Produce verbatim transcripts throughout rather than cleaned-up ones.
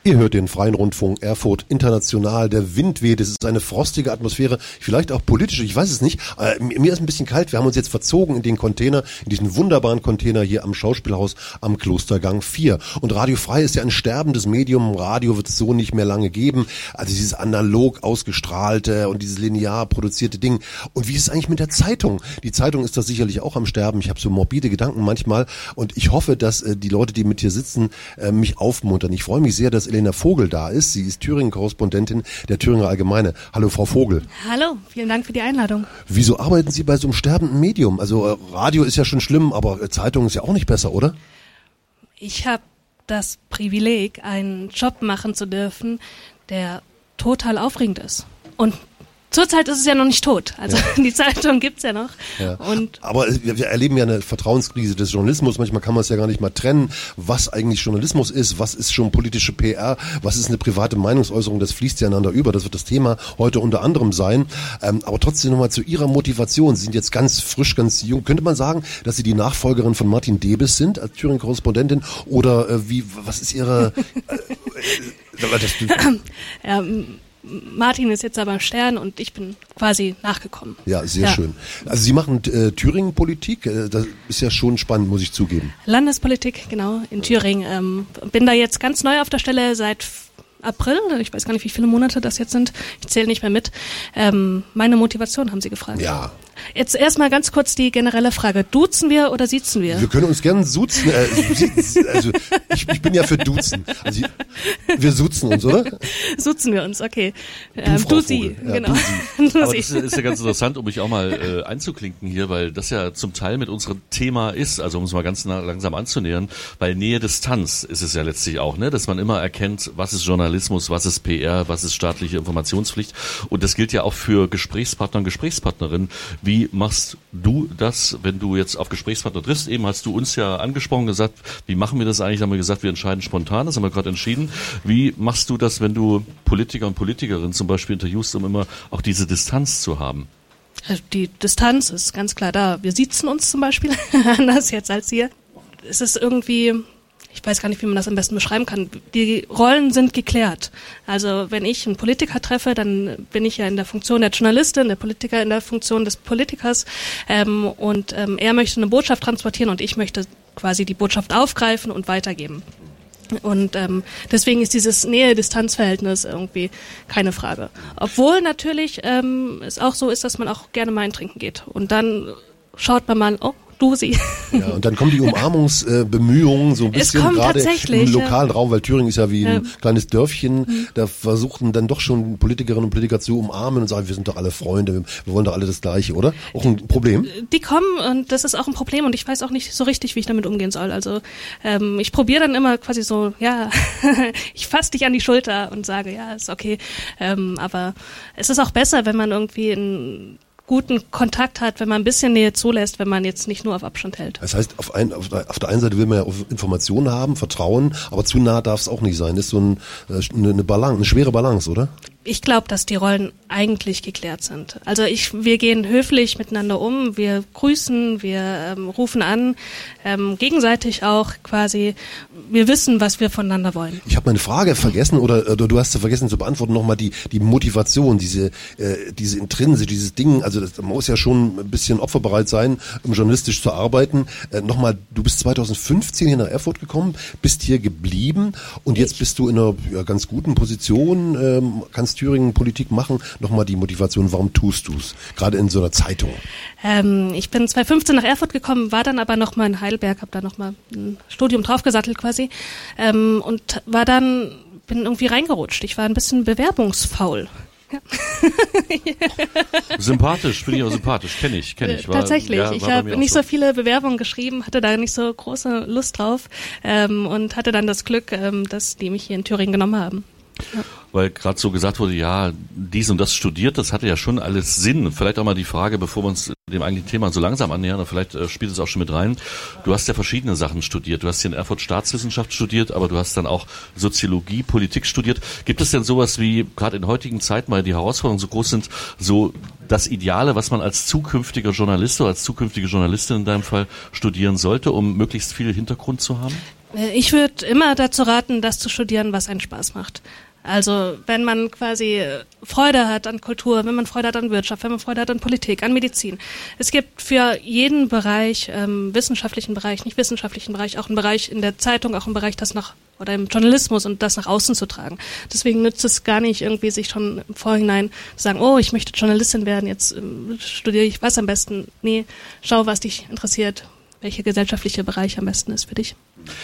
Ihr hört den Freien Rundfunk Erfurt International. Der Wind weht, es ist eine frostige Atmosphäre, vielleicht auch politisch, ich weiß es nicht. Äh, mir ist ein bisschen kalt, wir haben uns jetzt verzogen in den Container, in diesen wunderbaren Container hier am Schauspielhaus am Klostergang vier. Und Radio Frei ist ja ein sterbendes Medium, Radio wird es so nicht mehr lange geben. Also dieses analog ausgestrahlte und dieses linear produzierte Ding. Und wie ist es eigentlich mit der Zeitung? Die Zeitung ist da sicherlich auch am Sterben. Ich habe so morbide Gedanken manchmal und ich hoffe, dass äh, die Leute, die mit hier sitzen, äh, mich aufmuntern. Ich freue mich sehr, dass Elena Vogel da ist. Sie ist Thüringen-Korrespondentin der Thüringer Allgemeine. Hallo, Frau Vogel. Hallo, vielen Dank für die Einladung. Wieso arbeiten Sie bei so einem sterbenden Medium? Also äh, Radio ist ja schon schlimm, aber äh, Zeitung ist ja auch nicht besser, oder? Ich habe das Privileg, einen Job machen zu dürfen, der total aufregend ist. Und zurzeit ist es ja noch nicht tot. Also ja. Die Zeitung gibt's ja noch. Ja. Und aber wir erleben ja eine Vertrauenskrise des Journalismus. Manchmal kann man es ja gar nicht mal trennen, was eigentlich Journalismus ist, was ist schon politische P R, was ist eine private Meinungsäußerung. Das fließt ja einander über. Das wird das Thema heute unter anderem sein. Ähm, aber trotzdem nochmal zu Ihrer Motivation. Sie sind jetzt ganz frisch, ganz jung. Könnte man sagen, dass Sie die Nachfolgerin von Martin Debes sind als Thüringen-Korrespondentin? Oder äh, wie? Was ist Ihre... Äh, äh, das, ja, Martin ist jetzt aber Stern und ich bin quasi nachgekommen. Ja, sehr ja. schön. Also Sie machen äh, Thüringen-Politik, äh, das ist ja schon spannend, muss ich zugeben. Landespolitik, genau, in Thüringen. Ähm, bin da jetzt ganz neu auf der Stelle seit April, ich weiß gar nicht, wie viele Monate das jetzt sind, ich zähle nicht mehr mit. Ähm, meine Motivation haben Sie gefragt. Ja. Jetzt erstmal ganz kurz die generelle Frage, duzen wir oder siezen wir? Wir können uns gerne suzen, äh, sie, also ich, ich bin ja für duzen. Also wir suzen uns, oder? Suzen wir uns, okay. Du, ähm, Frau du sie, ja, genau. Du sie. Aber das ist ja ganz interessant, um mich auch mal äh, einzuklinken hier, weil das ja zum Teil mit unserem Thema ist, also um es mal ganz nah, langsam anzunähern, bei Nähe-Distanz ist es ja letztlich auch, ne, dass man immer erkennt, was ist Journalismus, was ist P R, was ist staatliche Informationspflicht, und das gilt ja auch für Gesprächspartner und Gesprächspartnerinnen. Wie machst du das, wenn du jetzt auf Gesprächspartner triffst? Eben hast du uns ja angesprochen, gesagt, wie machen wir das eigentlich? Da haben wir gesagt, wir entscheiden spontan, das haben wir gerade entschieden. Wie machst du das, wenn du Politiker und Politikerinnen zum Beispiel interviewst, um immer auch diese Distanz zu haben? Die Distanz ist ganz klar da. Wir siezen uns zum Beispiel, anders jetzt als hier. Es ist irgendwie... Ich weiß gar nicht, wie man das am besten beschreiben kann. Die Rollen sind geklärt. Also wenn ich einen Politiker treffe, dann bin ich ja in der Funktion der Journalistin, der Politiker in der Funktion des Politikers. Ähm, und ähm, er möchte eine Botschaft transportieren und ich möchte quasi die Botschaft aufgreifen und weitergeben. Und ähm, deswegen ist dieses Nähe-Distanz-Verhältnis irgendwie keine Frage. Obwohl natürlich ähm, es auch so ist, dass man auch gerne mal ein Trinken geht. Und dann schaut man mal, oh, du sie. Ja, und dann kommen die Umarmungsbemühungen äh, so ein bisschen gerade im lokalen ja. Raum, weil Thüringen ist ja wie ein ja. kleines Dörfchen, mhm. da versuchten dann doch schon Politikerinnen und Politiker zu umarmen und sagen, wir sind doch alle Freunde, wir, wir wollen doch alle das Gleiche, oder? Auch ein Problem? Die kommen und das ist auch ein Problem und ich weiß auch nicht so richtig, wie ich damit umgehen soll. Also ähm, ich probiere dann immer quasi so, ja, ich fasse dich an die Schulter und sage, ja, ist okay, ähm, aber es ist auch besser, wenn man irgendwie ein guten Kontakt hat, wenn man ein bisschen Nähe zulässt, wenn man jetzt nicht nur auf Abstand hält. Das heißt, auf, ein, auf, der, auf der einen Seite will man ja Informationen haben, Vertrauen, aber zu nah darf es auch nicht sein. Das ist so ein, eine Balance, eine schwere Balance, oder? Ich glaube, dass die Rollen eigentlich geklärt sind. Also ich, wir gehen höflich miteinander um, wir grüßen, wir ähm, rufen an, ähm, gegenseitig auch quasi, wir wissen, was wir voneinander wollen. Ich habe meine Frage vergessen oder, oder du hast sie vergessen zu beantworten, nochmal die, die Motivation, diese, äh, diese Intrinse, dieses Ding, also das, man muss ja schon ein bisschen opferbereit sein, um journalistisch zu arbeiten. Äh, nochmal, du bist zwanzig fünfzehn hier nach Erfurt gekommen, bist hier geblieben und jetzt bist du in einer ja, ganz guten Position, ähm, kannst Thüringen Politik machen. Nochmal die Motivation, warum tust du es? Gerade in so einer Zeitung. Ähm, ich bin zwanzig fünfzehn nach Erfurt gekommen, war dann aber nochmal in Heidelberg, habe da nochmal ein Studium draufgesattelt quasi ähm, und war dann, bin irgendwie reingerutscht. Ich war ein bisschen bewerbungsfaul. Ja. Sympathisch, finde ich aber sympathisch, kenne ich, kenne ich. War, Tatsächlich, ja, ich habe nicht so. so viele Bewerbungen geschrieben, hatte da nicht so große Lust drauf ähm, und hatte dann das Glück, ähm, dass die mich hier in Thüringen genommen haben. Ja. Weil gerade so gesagt wurde, ja, dies und das studiert, das hatte ja schon alles Sinn. Vielleicht auch mal die Frage, bevor wir uns dem eigentlichen Thema so langsam annähern, oder vielleicht äh, spielt es auch schon mit rein. Du hast ja verschiedene Sachen studiert. Du hast hier in Erfurt Staatswissenschaft studiert, aber du hast dann auch Soziologie, Politik studiert. Gibt es denn sowas wie, gerade in heutigen Zeiten, weil die Herausforderungen so groß sind, so das Ideale, was man als zukünftiger Journalist oder als zukünftige Journalistin in deinem Fall studieren sollte, um möglichst viel Hintergrund zu haben? Ich würde immer dazu raten, das zu studieren, was einen Spaß macht. Also wenn man quasi Freude hat an Kultur, wenn man Freude hat an Wirtschaft, wenn man Freude hat an Politik, an Medizin. Es gibt für jeden Bereich, ähm, wissenschaftlichen Bereich, nicht wissenschaftlichen Bereich, auch einen Bereich in der Zeitung, auch einen Bereich, das nach, oder im Journalismus und das nach außen zu tragen. Deswegen nützt es gar nicht irgendwie sich schon im Vorhinein zu sagen, oh, ich möchte Journalistin werden, jetzt ähm, studiere ich was am besten. Nee, schau, was dich interessiert, welcher gesellschaftliche Bereich am besten ist für dich.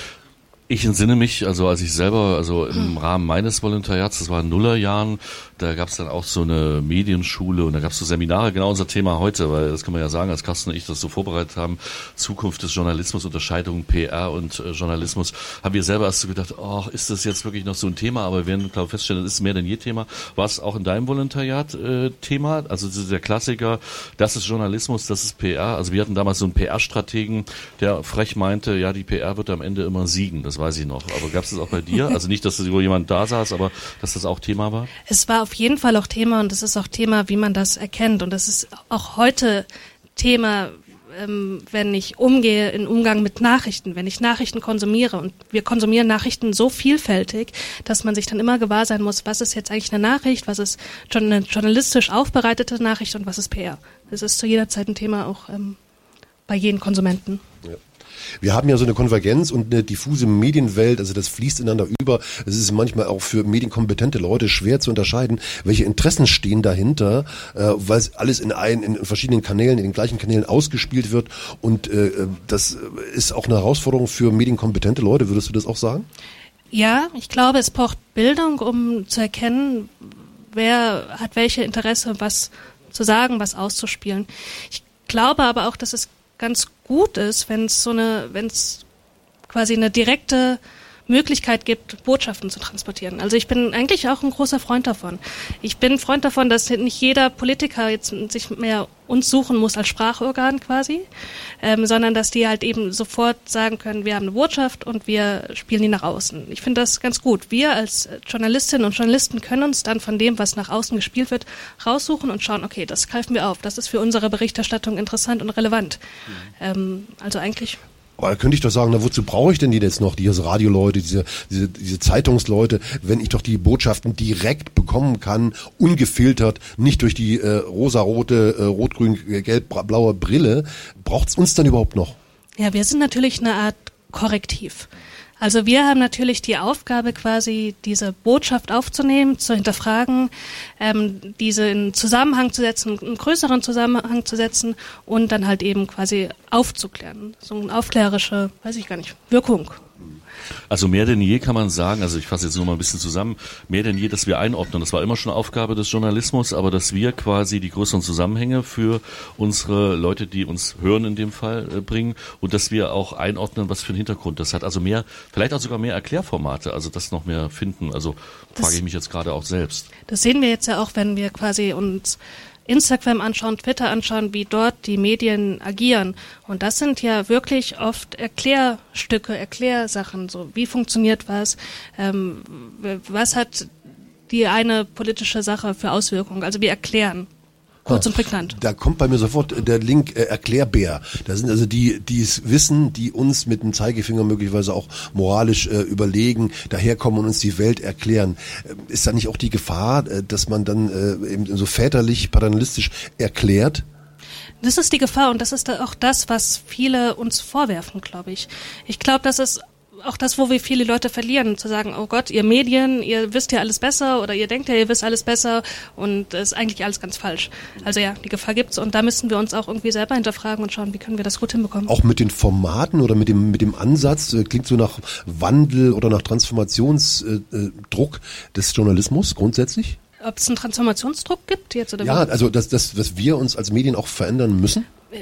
Ich entsinne mich, also als ich selber, also im Rahmen meines Volontariats, das war in Nullerjahren, da gab es dann auch so eine Medienschule und da gab es so Seminare, genau unser Thema heute, weil das kann man ja sagen, als Carsten und ich das so vorbereitet haben, Zukunft des Journalismus, Unterscheidung P R und äh, Journalismus, haben wir selber erst so gedacht, oh, ist das jetzt wirklich noch so ein Thema, aber wir werden, glaube ich, feststellen, das ist mehr denn je Thema. War es auch in deinem Volontariat äh, Thema? Also der Klassiker, das ist Journalismus, das ist P R. Also wir hatten damals so einen P R-Strategen, der frech meinte, ja, die P R wird am Ende immer siegen, das weiß ich noch. Aber gab es das auch bei dir? Also nicht, dass wo jemand da saß, aber dass das auch Thema war? Es war auf jeden Fall auch Thema und es ist auch Thema, wie man das erkennt. Und das ist auch heute Thema, ähm, wenn ich umgehe in Umgang mit Nachrichten, wenn ich Nachrichten konsumiere. Und wir konsumieren Nachrichten so vielfältig, dass man sich dann immer gewahr sein muss, was ist jetzt eigentlich eine Nachricht, was ist eine journalistisch aufbereitete Nachricht und was ist P R. Das ist zu jeder Zeit ein Thema auch ähm, bei jedem Konsumenten. Ja. Wir haben ja so eine Konvergenz und eine diffuse Medienwelt, also das fließt ineinander über. Es ist manchmal auch für medienkompetente Leute schwer zu unterscheiden, welche Interessen stehen dahinter, äh, weil es alles in, ein, in verschiedenen Kanälen, in den gleichen Kanälen ausgespielt wird. Und äh, das ist auch eine Herausforderung für medienkompetente Leute. Würdest du das auch sagen? Ja, ich glaube, es braucht Bildung, um zu erkennen, wer hat welche Interesse, was zu sagen, was auszuspielen. Ich glaube aber auch, dass es ganz gut ist, wenn es so eine, wenn es quasi eine direkte Möglichkeit gibt, Botschaften zu transportieren. Also ich bin eigentlich auch ein großer Freund davon. Ich bin ein Freund davon, dass nicht jeder Politiker jetzt sich mehr uns suchen muss als Sprachorgan quasi, ähm, sondern dass die halt eben sofort sagen können, wir haben eine Botschaft und wir spielen die nach außen. Ich finde das ganz gut. Wir als Journalistinnen und Journalisten können uns dann von dem, was nach außen gespielt wird, raussuchen und schauen, okay, das greifen wir auf. Das ist für unsere Berichterstattung interessant und relevant. Mhm. Ähm, also eigentlich... Aber da könnte ich doch sagen, na, wozu brauche ich denn die jetzt noch, diese Radioleute, diese, diese, diese Zeitungsleute, wenn ich doch die Botschaften direkt bekommen kann, ungefiltert, nicht durch die äh, rosarote, äh, rot-grün, gelb-blaue Brille. Braucht's uns dann überhaupt noch? Ja, wir sind natürlich eine Art Korrektiv. Also wir haben natürlich die Aufgabe, quasi diese Botschaft aufzunehmen, zu hinterfragen, ähm, diese in Zusammenhang zu setzen, einen größeren Zusammenhang zu setzen und dann halt eben quasi aufzuklären. So eine aufklärerische, weiß ich gar nicht, Wirkung. Also mehr denn je kann man sagen, also ich fasse jetzt nur mal ein bisschen zusammen, mehr denn je, dass wir einordnen. Das war immer schon Aufgabe des Journalismus, aber dass wir quasi die größeren Zusammenhänge für unsere Leute, die uns hören in dem Fall, äh, bringen und dass wir auch einordnen, was für einen Hintergrund das hat. Also mehr, vielleicht auch sogar mehr Erklärformate, also das noch mehr finden. Also frage ich mich jetzt gerade auch selbst. Das sehen wir jetzt ja auch, wenn wir quasi uns Instagram anschauen, Twitter anschauen, wie dort die Medien agieren. Und das sind ja wirklich oft Erklärstücke, Erklärsachen. So, wie funktioniert was? Ähm, was hat die eine politische Sache für Auswirkungen? Also wir erklären. Kurz und prägnant. Da kommt bei mir sofort der Link äh, Erklärbär. Das sind also die, die es wissen, die uns mit dem Zeigefinger möglicherweise auch moralisch äh, überlegen, daherkommen und uns die Welt erklären. Äh, ist da nicht auch die Gefahr, äh, dass man dann äh, eben so väterlich, paternalistisch erklärt? Das ist die Gefahr und das ist auch das, was viele uns vorwerfen, glaube ich. Ich glaube, das ist auch das, wo wir viele Leute verlieren, zu sagen, oh Gott, ihr Medien, ihr wisst ja alles besser oder ihr denkt ja, ihr wisst alles besser und es ist eigentlich alles ganz falsch. Also ja, die Gefahr gibt's und da müssen wir uns auch irgendwie selber hinterfragen und schauen, wie können wir das gut hinbekommen. Auch mit den Formaten oder mit dem mit dem Ansatz, äh, klingt so nach Wandel oder nach Transformationsdruck äh, des Journalismus grundsätzlich? Ob es einen Transformationsdruck gibt jetzt oder Ja, also dass das, dass wir uns als Medien auch verändern müssen?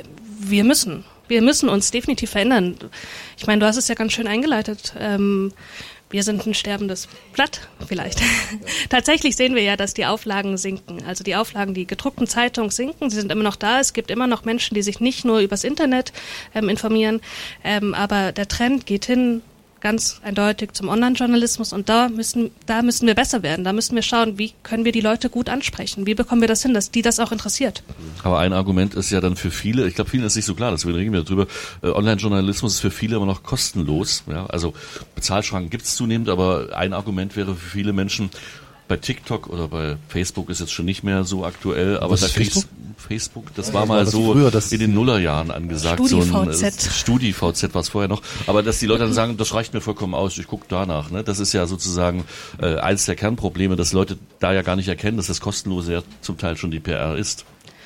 Wir müssen. Wir müssen uns definitiv verändern. Ich meine, du hast es ja ganz schön eingeleitet. Ähm, wir sind ein sterbendes Blatt vielleicht. Ja. Tatsächlich sehen wir ja, dass die Auflagen sinken. Also die Auflagen, die gedruckten Zeitungen sinken. Sie sind immer noch da. Es gibt immer noch Menschen, die sich nicht nur übers Internet ähm, informieren. Ähm, aber der Trend geht hin ganz eindeutig zum Online-Journalismus und da müssen, da müssen wir besser werden. Da müssen wir schauen, wie können wir die Leute gut ansprechen? Wie bekommen wir das hin, dass die das auch interessiert? Aber ein Argument ist ja dann für viele, ich glaube, vielen ist nicht so klar, deswegen reden wir darüber, äh, Online-Journalismus ist für viele immer noch kostenlos. Ja? Also Bezahlschranken gibt es zunehmend, aber ein Argument wäre für viele Menschen, bei TikTok oder bei Facebook ist jetzt schon nicht mehr so aktuell, aber da Facebook? Facebook, das war mal so früher, das in den Nullerjahren angesagt, Studi-V Z. so ein Studi-V Z war es vorher noch, aber dass die Leute dann sagen, das reicht mir vollkommen aus, ich gucke danach, ne? Das ist ja sozusagen äh, eins der Kernprobleme, dass Leute da ja gar nicht erkennen, dass das Kostenlose ja zum Teil schon die P R ist.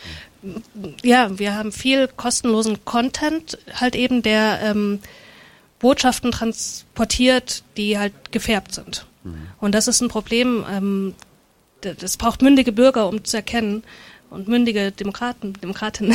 Ja, wir haben viel kostenlosen Content, halt eben der ähm, Botschaften transportiert, die halt gefärbt sind. Mhm. Und das ist ein Problem, ähm, das braucht mündige Bürger, um zu erkennen, und mündige Demokraten, Demokratinnen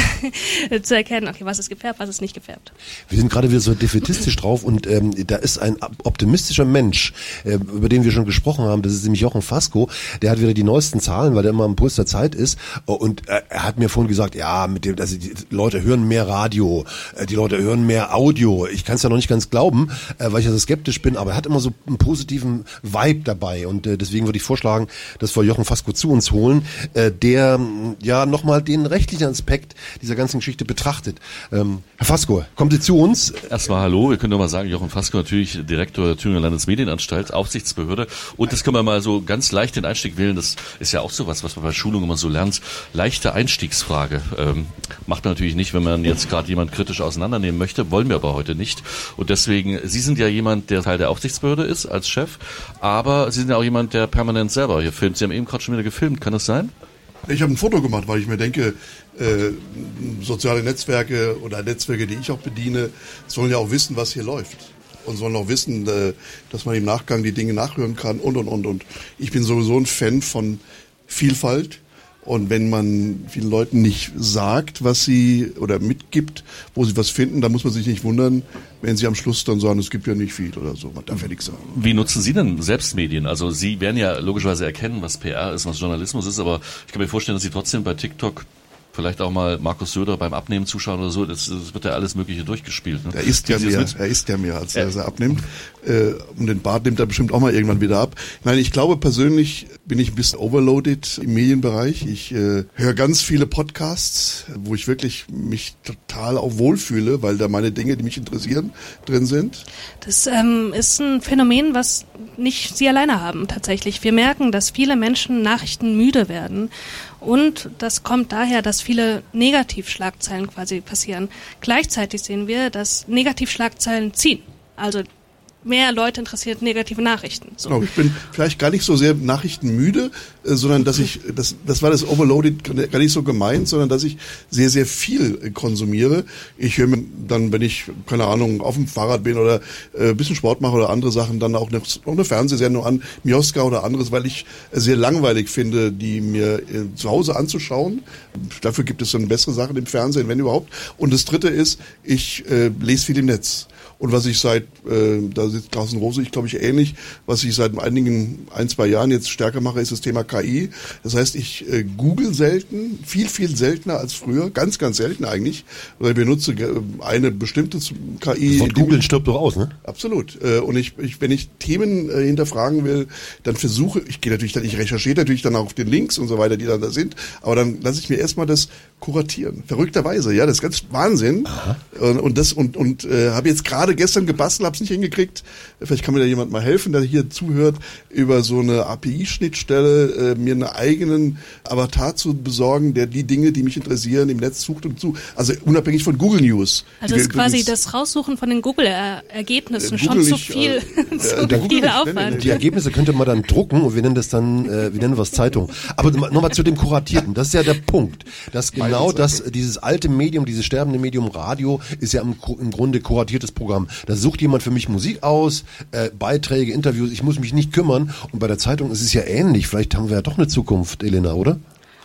zu erkennen, okay, was ist gefärbt, was ist nicht gefärbt. Wir sind gerade wieder so defätistisch drauf und ähm, da ist ein optimistischer Mensch, äh, über den wir schon gesprochen haben, das ist nämlich Jochen Fasco, der hat wieder die neuesten Zahlen, weil der immer am Puls der Zeit ist und äh, er hat mir vorhin gesagt, ja, mit dem, also die Leute hören mehr Radio, äh, die Leute hören mehr Audio. Ich kann es ja noch nicht ganz glauben, äh, weil ich ja so skeptisch bin, aber er hat immer so einen positiven Vibe dabei und äh, deswegen würde ich vorschlagen, dass wir Jochen Fasco zu uns holen, äh, der ja nochmal den rechtlichen Aspekt dieser ganzen Geschichte betrachtet. Ähm, Herr Fasco, kommen Sie zu uns? Erstmal hallo, wir können doch mal sagen, Jochen Fasco, natürlich Direktor der Thüringer Landesmedienanstalt, Aufsichtsbehörde, und das können wir mal so ganz leicht den Einstieg wählen, das ist ja auch so was, was man bei Schulungen immer so lernt, leichte Einstiegsfrage. Ähm, macht man natürlich nicht, wenn man jetzt gerade jemand kritisch auseinandernehmen möchte, wollen wir aber heute nicht, und deswegen, Sie sind ja jemand, der Teil der Aufsichtsbehörde ist, als Chef, aber Sie sind ja auch jemand, der permanent selber hier filmt. Sie haben eben gerade schon wieder gefilmt, kann das sein? Ich habe ein Foto gemacht, weil ich mir denke, äh, soziale Netzwerke oder Netzwerke, die ich auch bediene, sollen ja auch wissen, was hier läuft. Und sollen auch wissen, äh, dass man im Nachgang die Dinge nachhören kann und, und, und. Und ich bin sowieso ein Fan von Vielfalt. Und wenn man vielen Leuten nicht sagt, was sie, oder mitgibt, wo sie was finden, dann muss man sich nicht wundern, wenn sie am Schluss dann sagen, es gibt ja nicht viel oder so. Man darf ja nichts sagen. Wie nutzen Sie denn selbst Medien? Also Sie werden ja logischerweise erkennen, was P R ist, was Journalismus ist, aber ich kann mir vorstellen, dass Sie trotzdem bei TikTok vielleicht auch mal Markus Söder beim Abnehmen zuschauen oder so, das, das wird ja alles Mögliche durchgespielt. Ne? Er isst ja mehr, er isst ja mehr, als er, er abnimmt. Äh, und den Bart nimmt er bestimmt auch mal irgendwann wieder ab. Nein, ich glaube persönlich bin ich ein bisschen overloaded im Medienbereich. Ich äh, höre ganz viele Podcasts, wo ich wirklich mich total auch wohlfühle, weil da meine Dinge, die mich interessieren, drin sind. Das ähm, ist ein Phänomen, was nicht Sie alleine haben tatsächlich. Wir merken, dass viele Menschen Nachrichten müde werden. Und das kommt daher, dass viele Negativschlagzeilen quasi passieren. Gleichzeitig sehen wir, dass Negativschlagzeilen ziehen. Also mehr Leute interessiert negative Nachrichten. So. Genau, ich bin vielleicht gar nicht so sehr nachrichtenmüde, äh, sondern dass ich, das, das war das Overloaded gar nicht so gemeint, sondern dass ich sehr, sehr viel äh, konsumiere. Ich höre mir dann, wenn ich, keine Ahnung, auf dem Fahrrad bin oder äh, ein bisschen Sport mache oder andere Sachen, dann auch eine, auch eine Fernsehsendung an, Mioska oder anderes, weil ich äh, sehr langweilig finde, die mir äh, zu Hause anzuschauen. Dafür gibt es dann bessere Sachen im Fernsehen, wenn überhaupt. Und das Dritte ist, ich äh, lese viel im Netz. Und was ich seit, äh, da sitzt Carsten Rose, ich glaube ich ähnlich, was ich seit einigen, ein, zwei Jahren jetzt stärker mache, ist das Thema K I. Das heißt, ich äh, google selten, viel, viel seltener als früher, ganz, ganz selten eigentlich, weil ich benutze eine bestimmte K I. Von Google stirbt doch aus, ne? Absolut. Äh, und ich, ich, wenn ich Themen äh, hinterfragen will, dann versuche, ich gehe natürlich dann, ich recherchiere natürlich dann auch auf den Links und so weiter, die dann da sind, aber dann lasse ich mir erstmal das kuratieren. Verrückterweise, ja, das ist ganz Wahnsinn. Aha. Und, und das, und, und äh, habe jetzt gerade gestern gebastelt, habe es nicht hingekriegt. Vielleicht kann mir da jemand mal helfen, der hier zuhört, über so eine A P I-Schnittstelle äh, mir einen eigenen Avatar zu besorgen, der die Dinge, die mich interessieren, im Netz sucht und zu. Also unabhängig von Google News. Also ist quasi das Raussuchen von den Google-Ergebnissen äh, schon zu viel, äh, zu äh, viel Aufwand. Die Ergebnisse könnte man dann drucken und wir nennen das dann, äh, wir nennen was Zeitung. Aber nochmal zu dem Kuratierten. Das ist ja der Punkt, dass genau das, dieses alte Medium, dieses sterbende Medium Radio ist ja im, im Grunde kuratiertes Programm. Da sucht jemand für mich Musik aus, äh, Beiträge, Interviews, ich muss mich nicht kümmern. Und bei der Zeitung ist es ja ähnlich. Vielleicht haben wir ja doch eine Zukunft, Elena, oder?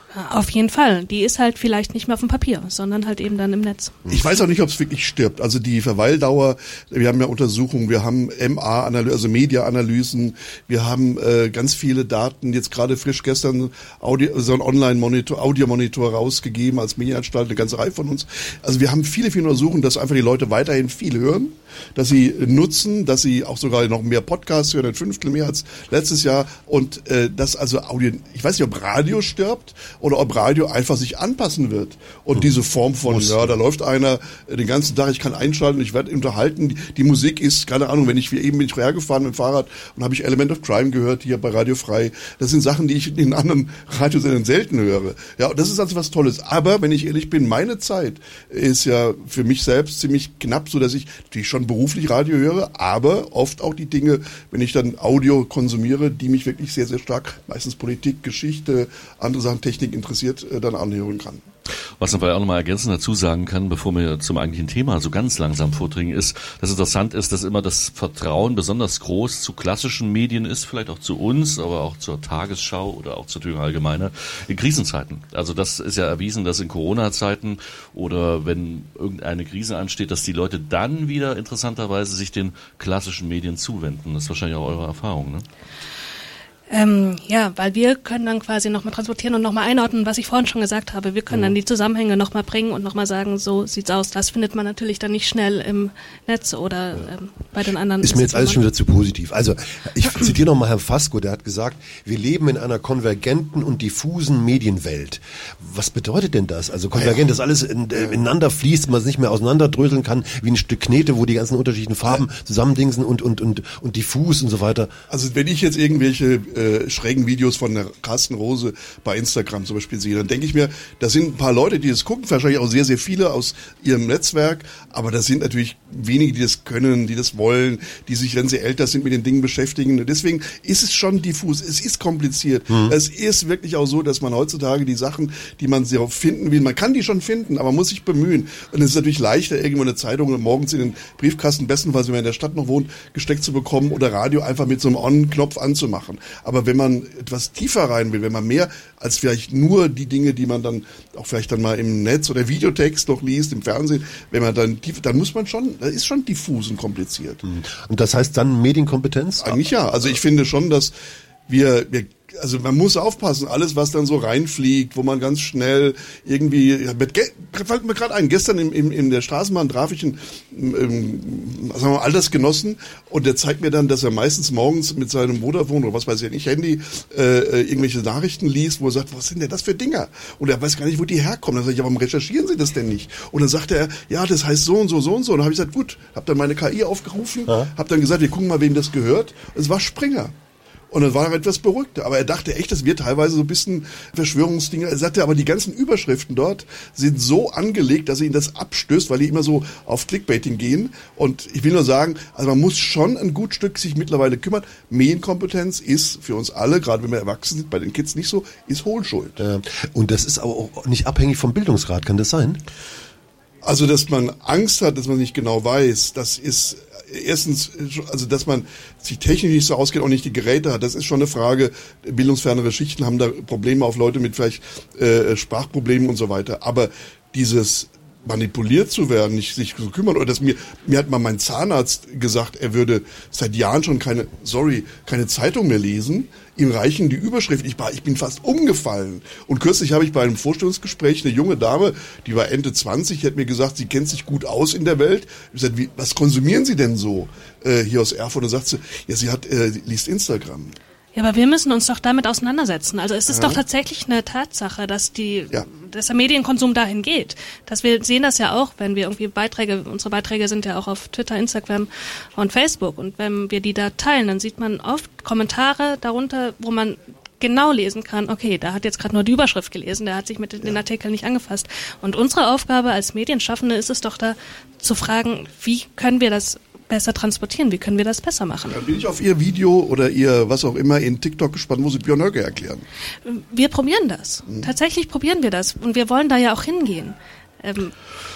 Auf jeden Fall. Die ist halt vielleicht nicht mehr auf dem Papier, sondern halt eben dann im Netz. Ich weiß auch nicht, ob es wirklich stirbt. Also die Verweildauer, wir haben ja Untersuchungen, wir haben M A-Analysen, also Media-Analysen, wir haben äh, ganz viele Daten, jetzt gerade frisch gestern Audio, so ein Online-Monitor, Audiomonitor rausgegeben als Medienanstalt, eine ganze Reihe von uns. Also wir haben viele, viele Untersuchungen, dass einfach die Leute weiterhin viel hören, dass sie nutzen, dass sie auch sogar noch mehr Podcasts hören, ein Fünftel mehr als letztes Jahr und äh, dass also Audio, ich weiß nicht, ob Radio stirbt, oder ob Radio einfach sich anpassen wird. Und mhm. diese Form von, Muss. ja, da läuft einer den ganzen Tag, ich kann einschalten, ich werde unterhalten. Die, die Musik ist, keine Ahnung, wenn ich, wie eben bin ich hergefahren mit dem Fahrrad und habe ich Element of Crime gehört, hier bei Radio Frei. Das sind Sachen, die ich in anderen Radiosendern selten höre. Ja, und das ist also was Tolles. Aber, wenn ich ehrlich bin, meine Zeit ist ja für mich selbst ziemlich knapp, so dass ich natürlich schon beruflich Radio höre, aber oft auch die Dinge, wenn ich dann Audio konsumiere, die mich wirklich sehr, sehr stark, meistens Politik, Geschichte, andere Sachen, Technik interessiert, dann anhören kann. Was man vielleicht auch nochmal ergänzend dazu sagen kann, bevor wir zum eigentlichen Thema so ganz langsam vordringen, ist, dass interessant ist, dass immer das Vertrauen besonders groß zu klassischen Medien ist, vielleicht auch zu uns, aber auch zur Tagesschau oder auch zur Thüringer Allgemeine in Krisenzeiten. Also das ist ja erwiesen, dass in Corona-Zeiten oder wenn irgendeine Krise ansteht, dass die Leute dann wieder interessanterweise sich den klassischen Medien zuwenden. Das ist wahrscheinlich auch eure Erfahrung, ne? Ähm, ja, weil wir können dann quasi nochmal transportieren und nochmal einordnen, was ich vorhin schon gesagt habe. Wir können mhm. dann die Zusammenhänge nochmal bringen und nochmal sagen, so sieht's aus. Das findet man natürlich dann nicht schnell im Netz oder ja. ähm, bei den anderen. Ist mir jetzt alles schon wieder zu positiv. Also ich zitiere nochmal Herrn Fasco, der hat gesagt, wir leben in einer konvergenten und diffusen Medienwelt. Was bedeutet denn das? Also konvergent, dass alles in, äh, ineinander fließt, man es nicht mehr auseinanderdröseln kann, wie ein Stück Knete, wo die ganzen unterschiedlichen Farben zusammendingsen und, und, und, und diffus und so weiter. Also wenn ich jetzt irgendwelche Äh, schrägen Videos von der Carsten Rose bei Instagram zum Beispiel sehe, dann denke ich mir, da sind ein paar Leute, die das gucken, wahrscheinlich auch sehr, sehr viele aus ihrem Netzwerk, aber das sind natürlich wenige, die das können, die das wollen, die sich, wenn sie älter sind, mit den Dingen beschäftigen. Deswegen ist es schon diffus, es ist kompliziert. Mhm. Es ist wirklich auch so, dass man heutzutage die Sachen, die man sehr finden will, man kann die schon finden, aber man muss sich bemühen. Und es ist natürlich leichter, irgendwo eine Zeitung morgens in den Briefkasten, bestenfalls, wenn man in der Stadt noch wohnt, gesteckt zu bekommen oder Radio einfach mit so einem On-Knopf anzumachen. Aber wenn man etwas tiefer rein will, wenn man mehr als vielleicht nur die Dinge, die man dann auch vielleicht dann mal im Netz oder Videotext noch liest, im Fernsehen, wenn man dann tief, dann muss man schon, das ist schon diffus und kompliziert. Und das heißt dann Medienkompetenz? Eigentlich ja. Also ich finde schon, dass wir, wir also man muss aufpassen, alles was dann so reinfliegt, wo man ganz schnell irgendwie, mit, fällt mir gerade ein, gestern in, in, in der Straßenbahn traf ich einen ähm, sagen wir, Altersgenossen und der zeigt mir dann, dass er meistens morgens mit seinem Vodafone oder was weiß ich nicht, Handy, äh, irgendwelche Nachrichten liest, wo er sagt, was sind denn das für Dinger? Und er weiß gar nicht, wo die herkommen. Dann sage ich, ja, warum recherchieren Sie das denn nicht? Und dann sagt er, ja, das heißt so und so, so und so. Und dann habe ich gesagt, gut, habe dann meine K I aufgerufen, ja. habe dann gesagt, wir gucken mal, wem das gehört. Es war Springer. Und dann war er etwas beruhigter. Aber er dachte echt, das wird teilweise so ein bisschen Verschwörungsdinge. Er sagte, aber die ganzen Überschriften dort sind so angelegt, dass ihn das abstößt, weil die immer so auf Clickbaiting gehen. Und ich will nur sagen, also man muss schon ein gut Stück sich mittlerweile kümmern. Medienkompetenz ist für uns alle, gerade wenn wir erwachsen sind, bei den Kids nicht so, ist Hohlschuld. Ja. Und das ist aber auch nicht abhängig vom Bildungsgrad, kann das sein? Also, dass man Angst hat, dass man nicht genau weiß, das ist erstens, also dass man sich technisch nicht so auskennt, auch nicht die Geräte hat, das ist schon eine Frage. Bildungsfernere Schichten haben da Probleme auf Leute mit vielleicht äh, Sprachproblemen und so weiter. Aber dieses manipuliert zu werden, nicht sich zu kümmern, oder dass mir, mir hat mal mein Zahnarzt gesagt, er würde seit Jahren schon keine, sorry, keine Zeitung mehr lesen. Ihm reichen die Überschriften. Ich, war, ich bin fast umgefallen. Und kürzlich habe ich bei einem Vorstellungsgespräch eine junge Dame, die war Ende zwanzig, die hat mir gesagt, sie kennt sich gut aus in der Welt. Ich habe gesagt, wie, was konsumieren Sie denn so äh, hier aus Erfurt? Und dann sagt sie, ja, sie hat, äh, liest Instagram. Ja, aber wir müssen uns doch damit auseinandersetzen. Also es ist ja. doch tatsächlich eine Tatsache, dass die, ja. dass der Medienkonsum dahin geht. Dass wir sehen das ja auch, wenn wir irgendwie Beiträge, unsere Beiträge sind ja auch auf Twitter, Instagram und Facebook. Und wenn wir die da teilen, dann sieht man oft Kommentare darunter, wo man genau lesen kann, okay, da hat jetzt gerade nur die Überschrift gelesen, der hat sich mit den Artikeln nicht angefasst. Und unsere Aufgabe als Medienschaffende ist es doch da zu fragen, wie können wir das besser transportieren, wie können wir das besser machen? Dann bin ich auf Ihr Video oder Ihr was auch immer in TikTok gespannt, wo Sie Björn Höcke erklären. Wir probieren das. Mhm. Tatsächlich probieren wir das und wir wollen da ja auch hingehen. Ähm,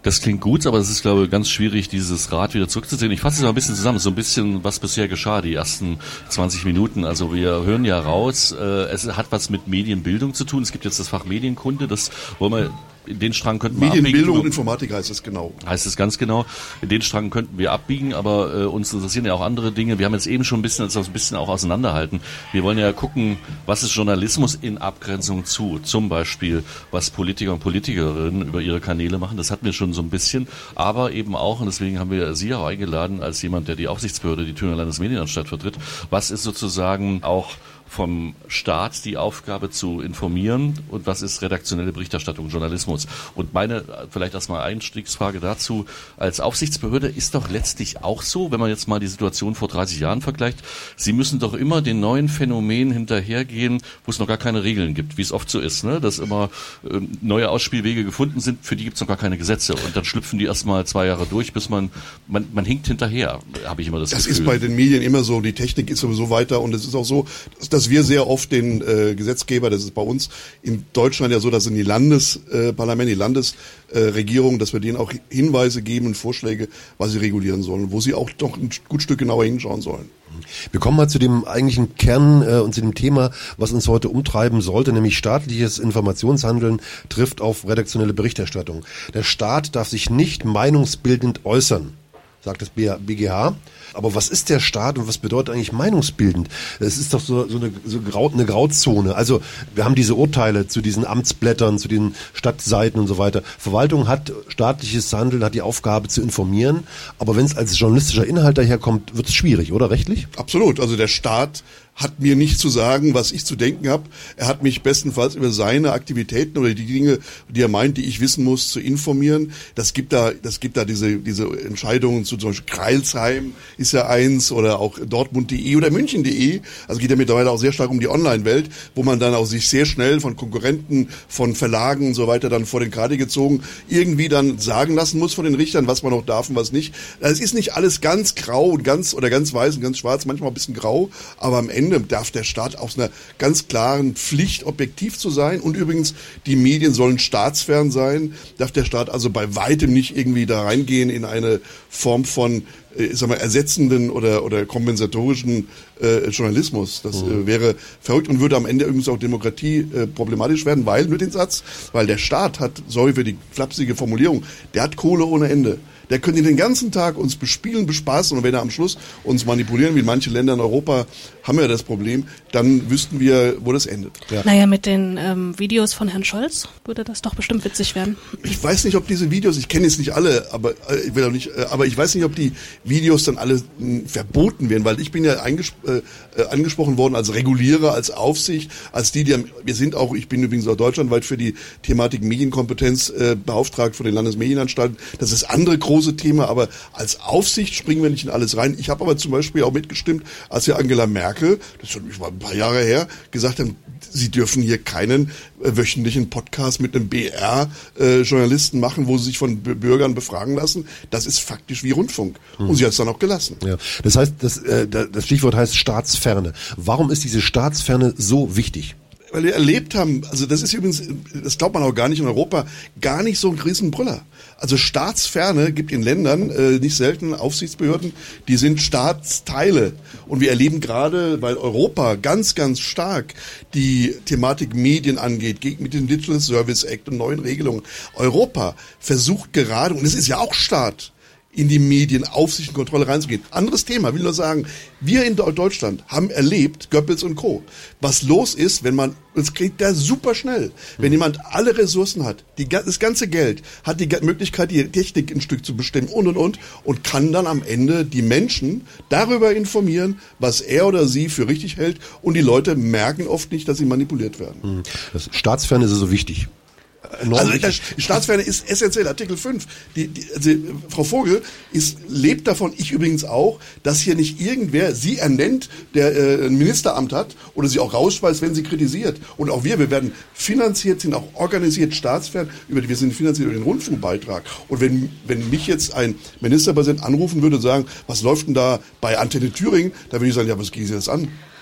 Das klingt gut, aber es ist, glaube ich, ganz schwierig, dieses Rad wieder zurückzuziehen. Ich fasse es mal ein bisschen zusammen, so ein bisschen, was bisher geschah, die ersten zwanzig Minuten. Also wir hören ja raus, äh, es hat was mit Medienbildung zu tun. Es gibt jetzt das Fach Medienkunde, das wollen wir... In den Strang könnten wir Medienbildung abbiegen. und Informatik heißt es genau. Heißt es ganz genau. In den Strang könnten wir abbiegen, aber äh, uns interessieren ja auch andere Dinge. Wir haben jetzt eben schon ein bisschen, also ein bisschen auch auseinanderhalten. Wir wollen ja gucken, was ist Journalismus in Abgrenzung zu, zum Beispiel, was Politiker und Politikerinnen über ihre Kanäle machen. Das hatten wir schon so ein bisschen, aber eben auch, und deswegen haben wir Sie auch eingeladen, als jemand, der die Aufsichtsbehörde, die Thüringer Landesmedienanstalt vertritt. Was ist sozusagen auch vom Staat die Aufgabe zu informieren und was ist redaktionelle Berichterstattung, Journalismus. Und meine vielleicht erstmal Einstiegsfrage dazu, als Aufsichtsbehörde ist doch letztlich auch so, wenn man jetzt mal die Situation vor dreißig Jahren vergleicht, Sie müssen doch immer den neuen Phänomenen hinterhergehen, wo es noch gar keine Regeln gibt, wie es oft so ist, ne? Dass immer äh, neue Ausspielwege gefunden sind, für die gibt es noch gar keine Gesetze und dann schlüpfen die erstmal zwei Jahre durch, bis man, man, man hinkt hinterher, habe ich immer das, das Gefühl. Das ist bei den Medien immer so, die Technik ist sowieso weiter und es ist auch so, dass dass wir sehr oft den äh, Gesetzgeber, das ist bei uns in Deutschland ja so, dass in die Landesparlamente, äh, die Landesregierung, äh, dass wir denen auch Hinweise geben und Vorschläge, was sie regulieren sollen, wo sie auch doch ein gut Stück genauer hinschauen sollen. Wir kommen mal zu dem eigentlichen Kern äh, und zu dem Thema, was uns heute umtreiben sollte, nämlich staatliches Informationshandeln trifft auf redaktionelle Berichterstattung. Der Staat darf sich nicht meinungsbildend äußern, sagt das B G H. Aber was ist der Staat und was bedeutet eigentlich meinungsbildend? Es ist doch so, so, eine, so grau, eine Grauzone. Also wir haben diese Urteile zu diesen Amtsblättern, zu den Stadtseiten und so weiter. Verwaltung hat staatliches Handeln, hat die Aufgabe zu informieren. Aber wenn es als journalistischer Inhalt daherkommt, wird es schwierig, oder rechtlich? Absolut. Also der Staat hat mir nicht zu sagen, was ich zu denken habe. Er hat mich bestenfalls über seine Aktivitäten oder die Dinge, die er meint, die ich wissen muss, zu informieren. Das gibt da, das gibt da diese diese Entscheidungen zu zum Beispiel Crailsheim ist ja eins oder auch Dortmund punkt de oder München punkt de. Also geht ja mittlerweile auch sehr stark um die Online-Welt, wo man dann auch sich sehr schnell von Konkurrenten, von Verlagen und so weiter dann vor den Karte gezogen irgendwie dann sagen lassen muss von den Richtern, was man noch darf und was nicht. Es ist nicht alles ganz grau und ganz oder ganz weiß und ganz schwarz, manchmal ein bisschen grau, aber am Ende darf der Staat aus einer ganz klaren Pflicht objektiv zu sein und übrigens die Medien sollen staatsfern sein, darf der Staat also bei weitem nicht irgendwie da reingehen in eine Form von ich sag mal, ersetzenden oder oder kompensatorischen äh, Journalismus. Das äh, wäre verrückt und würde am Ende übrigens auch Demokratie äh, problematisch werden, weil, nur den Satz, weil der Staat hat, sorry für die flapsige Formulierung, der hat Kohle ohne Ende. Der könnte den ganzen Tag uns bespielen, bespaßen und wenn er am Schluss uns manipulieren, wie manche Länder in Europa haben ja das Problem, dann wüssten wir, wo das endet. Ja. Naja, mit den ähm, Videos von Herrn Scholz würde das doch bestimmt witzig werden. Ich weiß nicht, ob diese Videos, ich kenne jetzt nicht alle, aber äh, ich will auch nicht, äh, aber ich weiß nicht, ob die Videos dann alle mh, verboten werden, weil ich bin ja einges- äh, angesprochen worden als Regulierer, als Aufsicht, als die, die haben, wir sind auch, ich bin übrigens auch deutschlandweit für die Thematik Medienkompetenz äh, beauftragt von den Landesmedienanstalten. Das ist andere große Thema, aber als Aufsicht springen wir nicht in alles rein. Ich habe aber zum Beispiel auch mitgestimmt, als ja Angela Merkel, das ist schon ein paar Jahre her, gesagt haben, sie dürfen hier keinen äh, wöchentlichen Podcast mit einem B R-Journalisten äh, machen, wo sie sich von B- Bürgern befragen lassen. Das ist faktisch wie Rundfunk. Hm. Und sie hat es dann auch gelassen. Ja. Das heißt, das, äh, das Stichwort heißt Staatsferne. Warum ist diese Staatsferne so wichtig? Weil wir erlebt haben, also das ist übrigens, das glaubt man auch gar nicht in Europa, gar nicht so ein Riesenbrüller. Also Staatsferne gibt in Ländern äh, nicht selten Aufsichtsbehörden, die sind Staatsteile. Und wir erleben gerade, weil Europa ganz, ganz stark die Thematik Medien angeht, gegen mit dem Digital Service Act und neuen Regelungen. Europa versucht gerade, und es ist ja auch Staat, in die Medien, Aufsicht und Kontrolle reinzugehen. Anderes Thema, will nur sagen, wir in Deutschland haben erlebt, Goebbels und Co., was los ist, wenn man, es geht da super schnell, wenn jemand alle Ressourcen hat, die, das ganze Geld, hat die Möglichkeit, die Technik ein Stück zu bestimmen und und und und kann dann am Ende die Menschen darüber informieren, was er oder sie für richtig hält und die Leute merken oft nicht, dass sie manipuliert werden. Das Staatsferne ist so wichtig. Also die Staatsferne ist essentiell, Artikel fünf. Die, die, also Frau Vogel ist, lebt davon, ich übrigens auch, dass hier nicht irgendwer sie ernennt, der äh, ein Ministeramt hat oder sie auch rausschmeißt, wenn sie kritisiert. Und auch wir, wir werden finanziert, sind auch organisiert staatsfern, über die, wir sind finanziert über den Rundfunkbeitrag. Und wenn, wenn mich jetzt ein Ministerpräsident anrufen würde und sagen, was läuft denn da bei Antenne Thüringen, da würde ich sagen, ja, was geht Sie das an?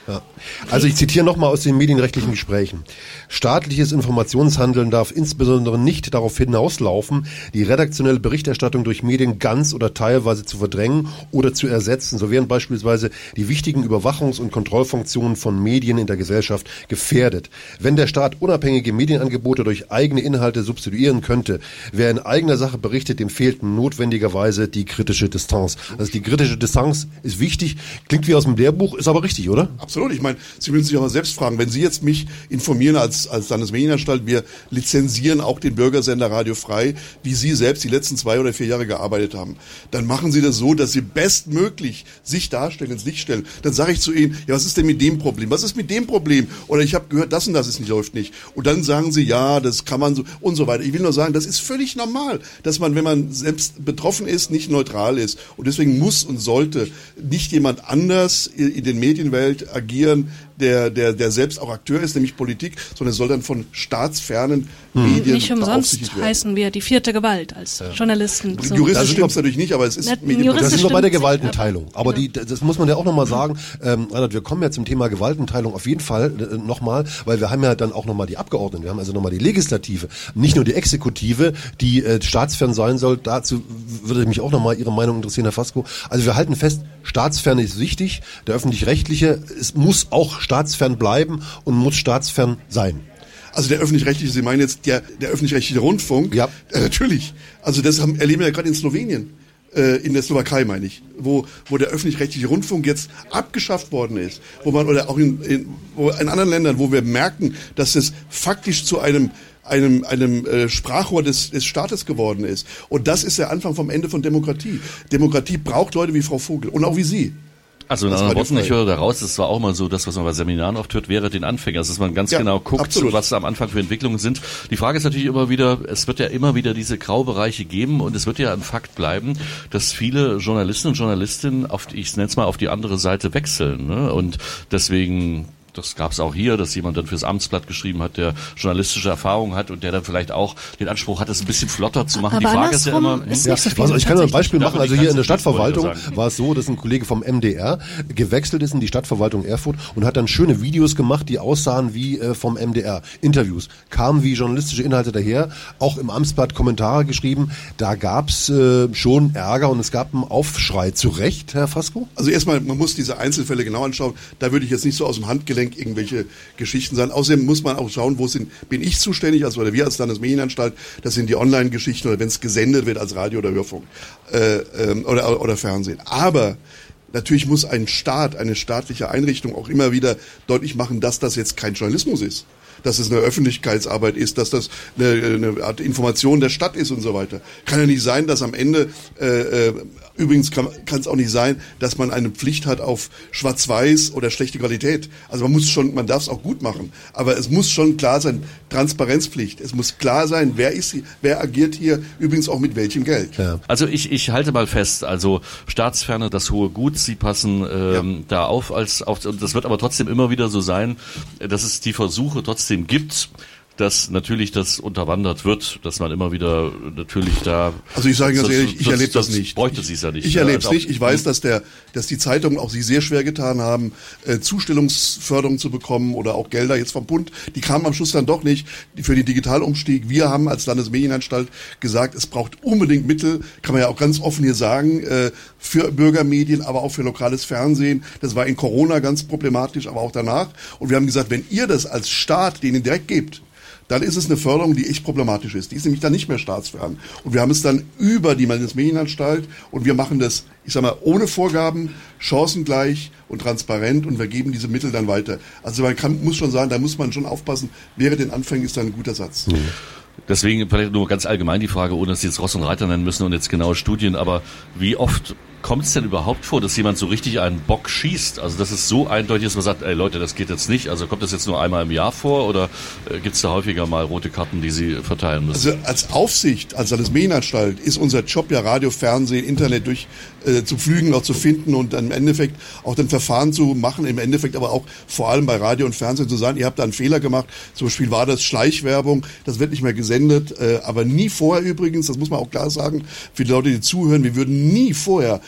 Ja. Also ich zitiere nochmal aus den medienrechtlichen Gesprächen. Staatliches Informationshandeln darf insbesondere nicht darauf hinauslaufen, die redaktionelle Berichterstattung durch Medien ganz oder teilweise zu verdrängen oder zu ersetzen. So wären beispielsweise die wichtigen Überwachungs- und Kontrollfunktionen von Medien in der Gesellschaft gefährdet. Wenn der Staat unabhängige Medienangebote durch eigene Inhalte substituieren könnte, wer in eigener Sache berichtet, dem fehlt notwendigerweise die kritische Distanz. Also die kritische Distanz ist wichtig, klingt wie aus dem Lehrbuch, ist aber richtig, oder? Absolut. Ich meine, Sie müssen sich aber selbst fragen, wenn Sie jetzt mich informieren als, als Landesmedienanstalt, wir lizenzieren auch den Bürgersender Radio Frei, wie Sie selbst die letzten zwei oder vier Jahre gearbeitet haben, dann machen Sie das so, dass Sie bestmöglich sich darstellen, ins Licht stellen. Dann sage ich zu Ihnen, ja, was ist denn mit dem Problem? Was ist mit dem Problem? Oder ich habe gehört, das und das ist nicht, läuft nicht. Und dann sagen Sie, ja, das kann man so und so weiter. Ich will nur sagen, das ist völlig normal, dass man, wenn man selbst betroffen ist, nicht neutral ist. Und deswegen muss und sollte nicht jemand anders in den Medienwelt agieren, der, der, der selbst auch Akteur ist, nämlich Politik, sondern es soll dann von staatsfernen hm. Medien Nicht umsonst heißen wir die vierte Gewalt als ja. Journalisten. So. Juristisch stimmt es natürlich nicht, aber es ist Medienpolitik. Das sind wir bei der Gewaltenteilung. Aber die, das muss man ja auch nochmal sagen, ähm, Reinhard, wir kommen ja zum Thema Gewaltenteilung auf jeden Fall äh, nochmal, weil wir haben ja dann auch nochmal die Abgeordneten, wir haben also nochmal die Legislative, nicht nur die Exekutive, die äh, staatsfern sein soll. Dazu würde mich auch nochmal Ihre Meinung interessieren, Herr Fasko. Also wir halten fest, staatsfern ist wichtig, der öffentlich-rechtliche, es muss auch staatsfern bleiben und muss staatsfern sein. Also der öffentlich-rechtliche, Sie meinen jetzt der, der öffentlich-rechtliche Rundfunk? Ja. Äh, natürlich. Also das haben, erleben wir ja gerade in Slowenien, äh, in der Slowakei meine ich, wo, wo der öffentlich-rechtliche Rundfunk jetzt abgeschafft worden ist, wo man, oder auch in, in, wo in anderen Ländern, wo wir merken, dass es faktisch zu einem einem einem äh, Sprachrohr des, des Staates geworden ist. Und das ist der Anfang vom Ende von Demokratie. Demokratie braucht Leute wie Frau Vogel und auch wie Sie. Also in anderen Worten, ich höre daraus, das war auch mal so, das, was man bei Seminaren oft hört, wäre den Anfänger, dass man ganz ja, genau guckt, absolut. was am Anfang für Entwicklungen sind. Die Frage ist natürlich immer wieder, es wird ja immer wieder diese Graubereiche geben und es wird ja ein Fakt bleiben, dass viele Journalisten und Journalistinnen, auf, ich nenne es mal, auf die andere Seite wechseln. Ne? Und deswegen... Das gab es auch hier, dass jemand dann fürs Amtsblatt geschrieben hat, der journalistische Erfahrung hat und der dann vielleicht auch den Anspruch hat, es ein bisschen flotter zu machen. Aber die Frage ist ja immer... Ist ja, so also ich kann nur ein Beispiel machen. Also hier in der Stadtverwaltung war es so, dass ein Kollege vom M D R gewechselt ist in die Stadtverwaltung Erfurt und hat dann schöne Videos gemacht, die aussahen wie äh, vom M D R. Interviews. Kamen wie journalistische Inhalte daher, auch im Amtsblatt Kommentare geschrieben. Da gab es äh, schon Ärger und es gab einen Aufschrei. Zu Recht, Herr Fasko? Also erstmal, man muss diese Einzelfälle genau anschauen. Da würde ich jetzt nicht so aus dem Handgelenk irgendwelche Geschichten sein. Außerdem muss man auch schauen, wo sind, bin ich zuständig, also oder wir als Landesmedienanstalt, das sind die Online-Geschichten oder wenn es gesendet wird als Radio oder Hörfunk äh, ähm, oder, oder Fernsehen. Aber natürlich muss ein Staat, eine staatliche Einrichtung auch immer wieder deutlich machen, dass das jetzt kein Journalismus ist. Dass es eine Öffentlichkeitsarbeit ist, dass das eine, eine Art Information der Stadt ist und so weiter. Kann ja nicht sein, dass am Ende, äh, äh, übrigens kann es auch nicht sein, dass man eine Pflicht hat auf Schwarz-Weiß oder schlechte Qualität. Also man muss schon, man darf es auch gut machen, aber es muss schon klar sein, Transparenzpflicht. Es muss klar sein, wer ist, wer agiert hier, übrigens auch mit welchem Geld. Ja. Also ich, ich halte mal fest, also Staatsferne, das hohe Gut, Sie passen ähm, ja. da auf als auf, und das wird aber trotzdem immer wieder so sein, dass es die Versuche trotzdem gibt, dass natürlich das unterwandert wird, dass man immer wieder natürlich da... Also ich sage ganz ehrlich, ich erlebe das nicht. Bräuchte sie es ja nicht. Ich erlebe es nicht. Ich weiß, dass der, dass die Zeitungen auch sich sehr schwer getan haben, äh, Zustellungsförderung zu bekommen oder auch Gelder jetzt vom Bund. Die kamen am Schluss dann doch nicht für den Digitalumstieg. Wir haben als Landesmedienanstalt gesagt, es braucht unbedingt Mittel, kann man ja auch ganz offen hier sagen, äh, für Bürgermedien, aber auch für lokales Fernsehen. Das war in Corona ganz problematisch, aber auch danach. Und wir haben gesagt, wenn ihr das als Staat denen direkt gebt, dann ist es eine Förderung, die echt problematisch ist. Die ist nämlich dann nicht mehr staatsfern. Und wir haben es dann über die Landesmedienanstalt und wir machen das, ich sag mal, ohne Vorgaben, chancengleich und transparent und wir geben diese Mittel dann weiter. Also man kann, muss schon sagen, da muss man schon aufpassen, wäre den Anfängen ist dann ein guter Satz. Mhm. Deswegen vielleicht nur ganz allgemein die Frage, ohne dass Sie jetzt Ross und Reiter nennen müssen und jetzt genaue Studien, aber wie oft kommt es denn überhaupt vor, dass jemand so richtig einen Bock schießt? Also dass es so eindeutig ist, man sagt, ey Leute, das geht jetzt nicht. Also kommt das jetzt nur einmal im Jahr vor oder äh, gibt es da häufiger mal rote Karten, die Sie verteilen müssen? Also als Aufsicht, als Landesmedienanstalt ist unser Job ja Radio, Fernsehen, Internet durch äh, zu pflügen, auch zu finden und dann im Endeffekt auch dann Verfahren zu machen, im Endeffekt aber auch vor allem bei Radio und Fernsehen zu sagen, ihr habt da einen Fehler gemacht, zum Beispiel war das Schleichwerbung, das wird nicht mehr gesendet, äh, aber nie vorher übrigens, das muss man auch klar sagen, für die Leute, die zuhören, wir würden nie vorher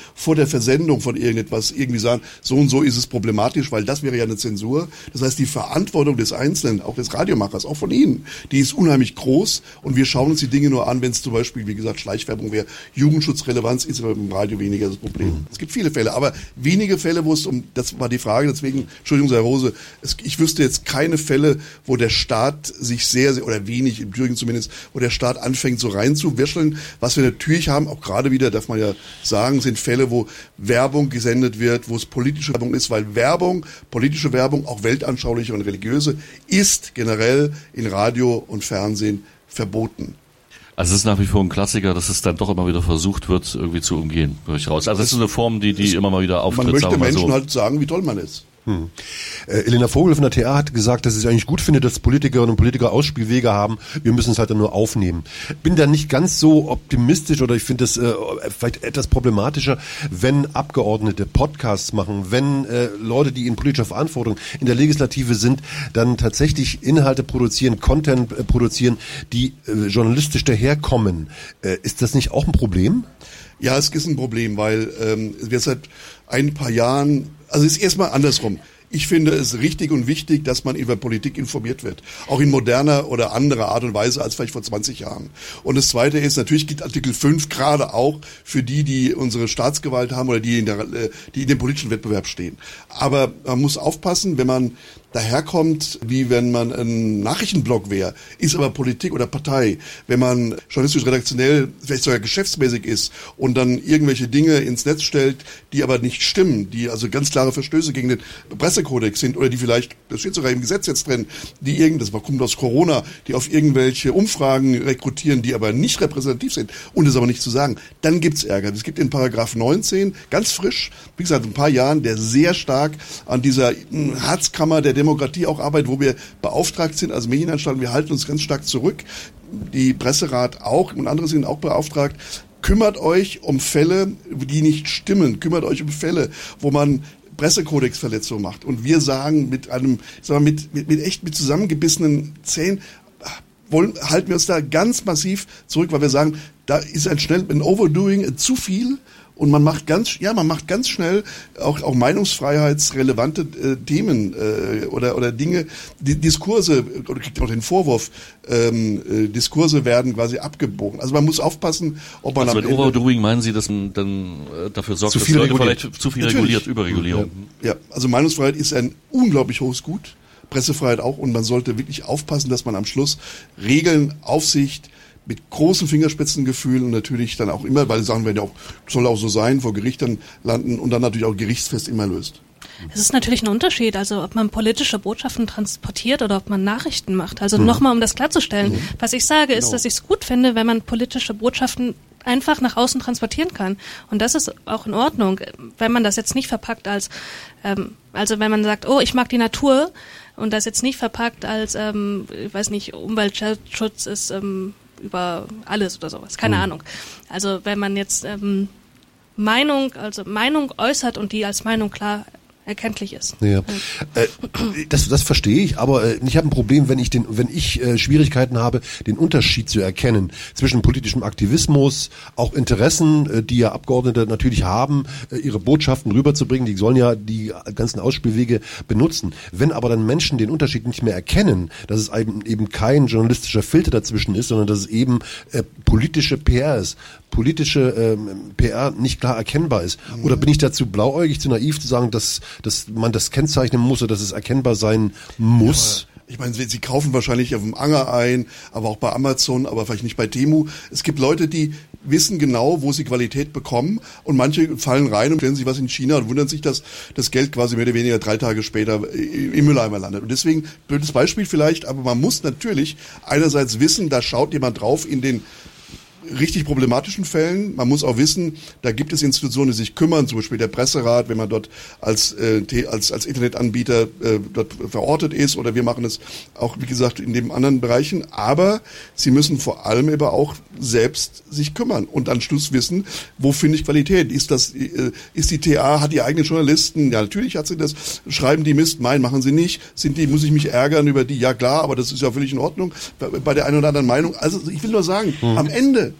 vor der Versendung von irgendetwas irgendwie sagen, so und so ist es problematisch, weil das wäre ja eine Zensur. Das heißt, die Verantwortung des Einzelnen, auch des Radiomachers, auch von Ihnen, die ist unheimlich groß und wir schauen uns die Dinge nur an, wenn es zum Beispiel, wie gesagt, Schleichwerbung wäre. Jugendschutzrelevanz ist aber im Radio weniger das Problem. Mhm. Es gibt viele Fälle, aber wenige Fälle, wo es um, das war die Frage, deswegen, Entschuldigung, Herr Rose, es, ich wüsste jetzt keine Fälle, wo der Staat sich sehr, sehr, oder wenig, im Thüringen zumindest, wo der Staat anfängt so reinzuwäscheln. Was wir natürlich haben, auch gerade wieder, darf man ja sagen, sind Fälle, wo Werbung gesendet wird, wo es politische Werbung ist, weil Werbung, politische Werbung, auch weltanschauliche und religiöse, ist generell in Radio und Fernsehen verboten. Also es ist nach wie vor ein Klassiker, dass es dann doch immer wieder versucht wird, irgendwie zu umgehen, höre ich raus. Also es ist eine Form, die, die immer mal wieder auftritt. Man möchte Menschen so. halt sagen, wie toll man ist. Hm. Äh, Elena Vogel von der T A hat gesagt, dass sie es eigentlich gut findet, dass Politikerinnen und Politiker Ausspielwege haben. Wir müssen es halt dann nur aufnehmen. Bin da nicht ganz so optimistisch oder ich finde es äh, vielleicht etwas problematischer, wenn Abgeordnete Podcasts machen, wenn äh, Leute, die in politischer Verantwortung in der Legislative sind, dann tatsächlich Inhalte produzieren, Content äh, produzieren, die äh, journalistisch daherkommen. Äh, ist das nicht auch ein Problem? Ja, es ist ein Problem, weil ähm, wir seit ein paar Jahren, also es ist erstmal andersrum. Ich finde es richtig und wichtig, dass man über Politik informiert wird. Auch in moderner oder anderer Art und Weise als vielleicht vor zwanzig Jahren. Und das Zweite ist, natürlich gilt Artikel fünf gerade auch für die, die unsere Staatsgewalt haben oder die in, der, die in dem politischen Wettbewerb stehen. Aber man muss aufpassen, wenn man daherkommt, wie wenn man ein Nachrichtenblog wäre, ist aber Politik oder Partei. Wenn man journalistisch redaktionell vielleicht sogar geschäftsmäßig ist und dann irgendwelche Dinge ins Netz stellt, die aber nicht stimmen, die also ganz klare Verstöße gegen den Pressekodex sind oder die vielleicht, das steht sogar im Gesetz jetzt drin, die irgend, das kommt aus Corona, die auf irgendwelche Umfragen rekrutieren, die aber nicht repräsentativ sind und es aber nicht zu sagen, dann gibt's Ärger. Es gibt in Paragraph neunzehn, ganz frisch, wie gesagt, ein paar Jahren, der sehr stark an dieser Herzkammer der Demokratie auch arbeitet, wo wir beauftragt sind als Medienanstalten. Wir halten uns ganz stark zurück. Die Presserat auch und andere sind auch beauftragt. Kümmert euch um Fälle, die nicht stimmen. Kümmert euch um Fälle, wo man Pressekodexverletzungen macht. Und wir sagen mit einem, sagen wir, mit, mit, mit echt mit zusammengebissenen Zähnen, wollen, halten wir uns da ganz massiv zurück, weil wir sagen, da ist ein schnell, ein Overdoing, ein zu viel. Und man macht ganz, ja, man macht ganz schnell auch, auch meinungsfreiheitsrelevante äh, Themen äh, oder oder Dinge, die Diskurse, oder kriegt auch den Vorwurf, ähm, äh, Diskurse werden quasi abgebogen. Also man muss aufpassen, ob man also am mit Ende, Overdoing meinen Sie, dass man dann äh, dafür sorgt, zu dass viel Leute reguliert. vielleicht zu viel Natürlich. reguliert, Überregulierung. Ja, ja, also Meinungsfreiheit ist ein unglaublich hohes Gut, Pressefreiheit auch, und man sollte wirklich aufpassen, dass man am Schluss Regeln, Aufsicht mit großem Fingerspitzengefühl und natürlich dann auch immer, weil die Sachen werden ja auch, soll auch so sein, vor Gericht dann landen und dann natürlich auch gerichtsfest immer löst. Es ist natürlich ein Unterschied, also ob man politische Botschaften transportiert oder ob man Nachrichten macht. Also mhm. nochmal, um das klarzustellen. Mhm. Was ich sage, ist, genau. dass ich es gut finde, wenn man politische Botschaften einfach nach außen transportieren kann. Und das ist auch in Ordnung, wenn man das jetzt nicht verpackt als, ähm, also wenn man sagt, oh, ich mag die Natur und das jetzt nicht verpackt als, ähm, ich weiß nicht, Umweltschutz ist ähm, über alles oder sowas, keine mhm. Ahnung. Also wenn man jetzt ähm, Meinung, also Meinung äußert und die als Meinung klar erkenntlich ist. Ja. Äh, das, das verstehe ich, aber äh, ich habe ein Problem, wenn ich den, wenn ich äh, Schwierigkeiten habe, den Unterschied zu erkennen zwischen politischem Aktivismus, auch Interessen, äh, die ja Abgeordnete natürlich haben, äh, ihre Botschaften rüberzubringen, die sollen ja die ganzen Ausspielwege benutzen. Wenn aber dann Menschen den Unterschied nicht mehr erkennen, dass es eben, eben kein journalistischer Filter dazwischen ist, sondern dass es eben äh, politische P R ist, politische ähm, P R nicht klar erkennbar ist. Mhm. Oder bin ich dazu blauäugig, zu naiv zu sagen, dass dass man das kennzeichnen muss oder dass es erkennbar sein muss? Ja, ich meine, sie, sie kaufen wahrscheinlich auf dem Anger ein, aber auch bei Amazon, aber vielleicht nicht bei Temu. Es gibt Leute, die wissen genau, wo sie Qualität bekommen, und manche fallen rein und stellen sich was in China und wundern sich, dass das Geld quasi mehr oder weniger drei Tage später im Mülleimer landet. Und deswegen, blödes Beispiel vielleicht, aber man muss natürlich einerseits wissen, da schaut jemand drauf in den richtig problematischen Fällen. Man muss auch wissen, da gibt es Institutionen, die sich kümmern, zum Beispiel der Presserat, wenn man dort als äh, als als Internetanbieter äh, dort verortet ist, oder wir machen es auch, wie gesagt, in den anderen Bereichen. Aber sie müssen vor allem eben auch selbst sich kümmern und am Schluss wissen, wo finde ich Qualität? Ist das äh, ist die T A, hat die eigenen Journalisten? Ja, natürlich hat sie das. Schreiben die Mist? Nein, machen sie nicht. Sind die, muss ich mich ärgern über die? Ja, klar, aber das ist ja völlig in Ordnung. Bei, bei der einen oder anderen Meinung. Also ich will nur sagen, hm. am Ende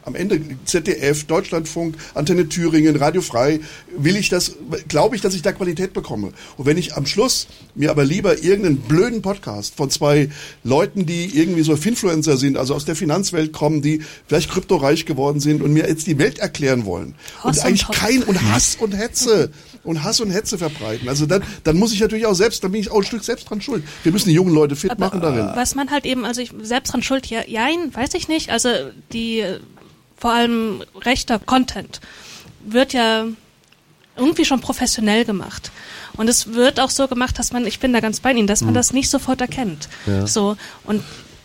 Am Ende Z D F, Deutschlandfunk, Antenne Thüringen, Radio Frei, will ich das, glaube ich, dass ich da Qualität bekomme. Und wenn ich am Schluss mir aber lieber irgendeinen blöden Podcast von zwei Leuten, die irgendwie so Finfluencer sind, also aus der Finanzwelt kommen, die vielleicht kryptoreich geworden sind und mir jetzt die Welt erklären wollen. Hass und eigentlich und kein, und Hass und Hetze und Hass und Hetze verbreiten. Also dann, dann muss ich natürlich auch selbst, dann bin ich auch ein Stück selbst dran schuld. Wir müssen die jungen Leute fit Aber machen darin. Was man halt eben, also ich selbst dran schuld, ja, jein, weiß ich nicht. Also die, vor allem rechter Content wird ja irgendwie schon professionell gemacht. Und es wird auch so gemacht, dass man, ich bin da ganz bei Ihnen, dass man mhm. das nicht sofort erkennt. Ja. So, und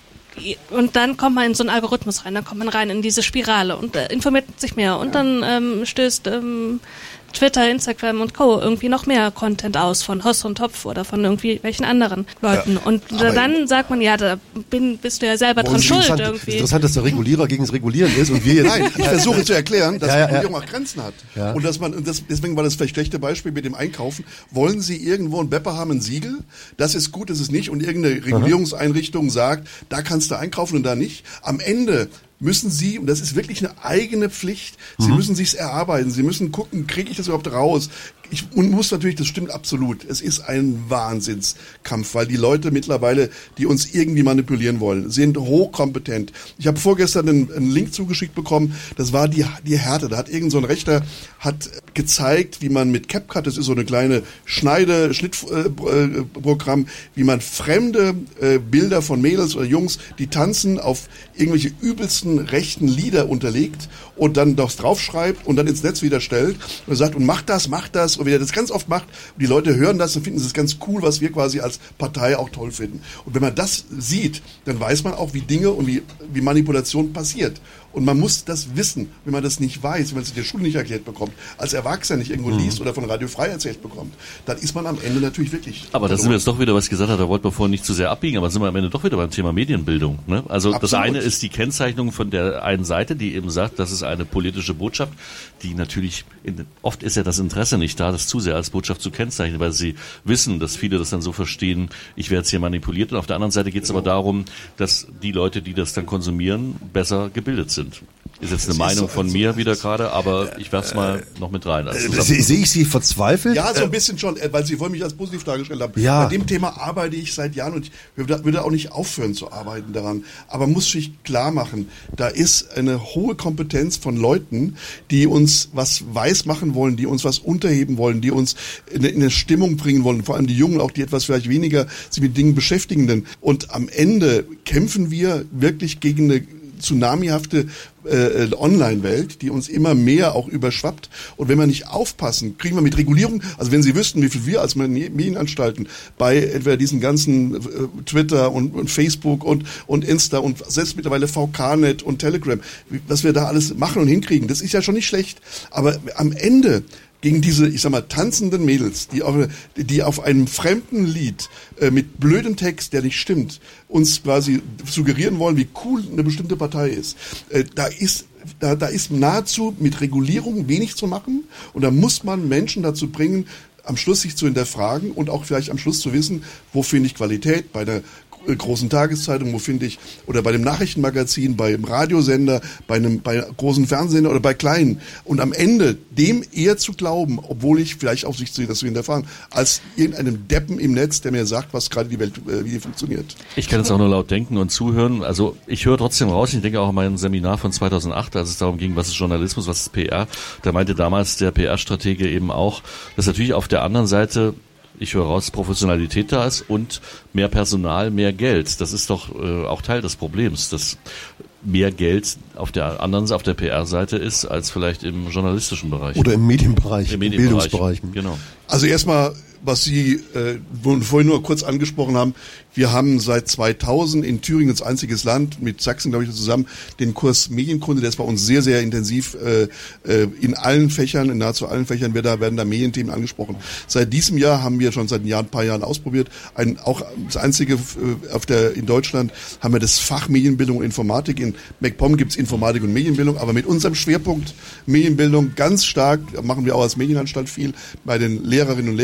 Und dann kommt man in so einen Algorithmus rein, dann kommt man rein in diese Spirale und äh, informiert sich mehr und ja. dann ähm, stößt ähm, Twitter, Instagram und Co. irgendwie noch mehr Content aus von Hoss und Topf oder von irgendwie welchen anderen Leuten. Ja, und dann sagt man, ja, da bin, bist du ja selber dran schuld irgendwie. Es ist interessant, dass der Regulierer gegen das Regulieren ist und wir jetzt... Nein, ich versuche zu erklären, dass ja, ja, Regulierung auch Grenzen hat. Ja. Und dass man, und das, deswegen war das vielleicht schlechte Beispiel mit dem Einkaufen. Wollen Sie irgendwo ein Bepper haben, ein Siegel? Das ist gut, das ist nicht. Und irgendeine Regulierungseinrichtung sagt, da kannst du einkaufen und da nicht. Am Ende müssen Sie, und das ist wirklich eine eigene Pflicht, Sie mhm. müssen sich's erarbeiten, Sie müssen gucken, kriege ich das überhaupt raus? Ich und muss natürlich, das stimmt absolut, es ist ein Wahnsinnskampf, weil die Leute mittlerweile, die uns irgendwie manipulieren wollen, sind hochkompetent. Ich habe vorgestern einen, einen Link zugeschickt bekommen, das war die, die Härte, da hat irgend so ein Rechter hat gezeigt, wie man mit CapCut, das ist so eine kleine Schneide, Schnittprogramm, äh, wie man fremde äh, Bilder von Mädels oder Jungs, die tanzen, auf irgendwelche übelsten rechten Lieder unterlegt und dann das draufschreibt und dann ins Netz wieder stellt und sagt, und macht das, macht das, und wenn er das ganz oft macht, und die Leute hören das und finden es ganz cool, was wir quasi als Partei auch toll finden. Und wenn man das sieht, dann weiß man auch, wie Dinge und wie, wie Manipulation passiert. Und man muss das wissen, wenn man das nicht weiß, wenn man es in der Schule nicht erklärt bekommt, als Erwachsener nicht irgendwo mhm. liest oder von Radio Frei erzählt bekommt, dann ist man am Ende natürlich wirklich... Aber da sind wir jetzt doch wieder, was ich gesagt habe, da wollten wir vorhin nicht zu sehr abbiegen, aber sind wir am Ende doch wieder beim Thema Medienbildung. Ne? Also Absolut. Das eine ist die Kennzeichnung von der einen Seite, die eben sagt, das ist eine politische Botschaft, die natürlich, in, oft ist ja das Interesse nicht da, das zu sehr als Botschaft zu kennzeichnen, weil sie wissen, dass viele das dann so verstehen, ich werde jetzt hier manipuliert. Und auf der anderen Seite geht es genau. aber darum, dass die Leute, die das dann konsumieren, besser gebildet sind. Ist jetzt eine Meinung von mir wieder gerade, aber ich werf's mal noch mit rein. Also sehe ich Sie verzweifelt? Ja, so ein bisschen schon, weil Sie vorhin mich als positiv dargestellt haben. Ja. Bei dem Thema arbeite ich seit Jahren und ich würde auch nicht aufhören zu arbeiten daran. Aber muss sich klar machen, da ist eine hohe Kompetenz von Leuten, die uns was weiß machen wollen, die uns was unterheben wollen, die uns in eine Stimmung bringen wollen. Vor allem die Jungen, auch die etwas vielleicht weniger sich mit Dingen beschäftigenden. Und am Ende kämpfen wir wirklich gegen eine tsunamihafte äh, Online-Welt, die uns immer mehr auch überschwappt. Und wenn wir nicht aufpassen, kriegen wir mit Regulierung, also wenn Sie wüssten, wie viel wir als Medienanstalten bei entweder diesen ganzen äh, Twitter und, und Facebook und, und Insta und selbst mittlerweile V K Net und Telegram, was wir da alles machen und hinkriegen, das ist ja schon nicht schlecht. Aber am Ende gegen diese, ich sag mal, tanzenden Mädels, die auf, die auf einem fremden Lied äh, mit blödem Text, der nicht stimmt, uns quasi suggerieren wollen, wie cool eine bestimmte Partei ist. Äh, da ist da, da ist nahezu mit Regulierung wenig zu machen und da muss man Menschen dazu bringen, am Schluss sich zu hinterfragen und auch vielleicht am Schluss zu wissen, wo finde ich Qualität bei der großen Tageszeitung, wo finde ich, oder bei dem Nachrichtenmagazin, beim Radiosender, bei einem, bei großen Fernsehsender oder bei kleinen. Und am Ende dem eher zu glauben, obwohl ich vielleicht auf sich zu das zu hinterfragen, als irgendeinem Deppen im Netz, der mir sagt, was gerade die Welt, äh, wie die funktioniert. Ich kann jetzt auch nur laut denken und zuhören. Also ich höre trotzdem raus, ich denke auch an mein Seminar von zweitausendacht, als es darum ging, was ist Journalismus, was ist P R. Da meinte damals der P R-Stratege eben auch, dass natürlich auf der anderen Seite, ich höre raus, Professionalität da ist und mehr Personal, mehr Geld. Das ist doch äh, auch Teil des Problems, dass mehr Geld auf der anderen, auf der P R-Seite ist, als vielleicht im journalistischen Bereich. Oder im Medienbereich, im, im Medienbereich. Bildungsbereich. Genau. Also erstmal, was Sie äh, vorhin nur kurz angesprochen haben, wir haben seit zweitausend in Thüringen als einziges Land, mit Sachsen glaube ich zusammen, den Kurs Medienkunde, der ist bei uns sehr, sehr intensiv äh, äh, in allen Fächern, in nahezu allen Fächern werden da, werden da Medienthemen angesprochen. Seit diesem Jahr haben wir schon seit ein Jahr, ein paar Jahren ausprobiert, ein, auch das einzige äh, auf der in Deutschland haben wir das Fach Medienbildung und Informatik. In MacPom gibt's Informatik und Medienbildung, aber mit unserem Schwerpunkt Medienbildung ganz stark, machen wir auch als Medienanstalt viel, bei den Lehrerinnen und Lehrern, Erziehern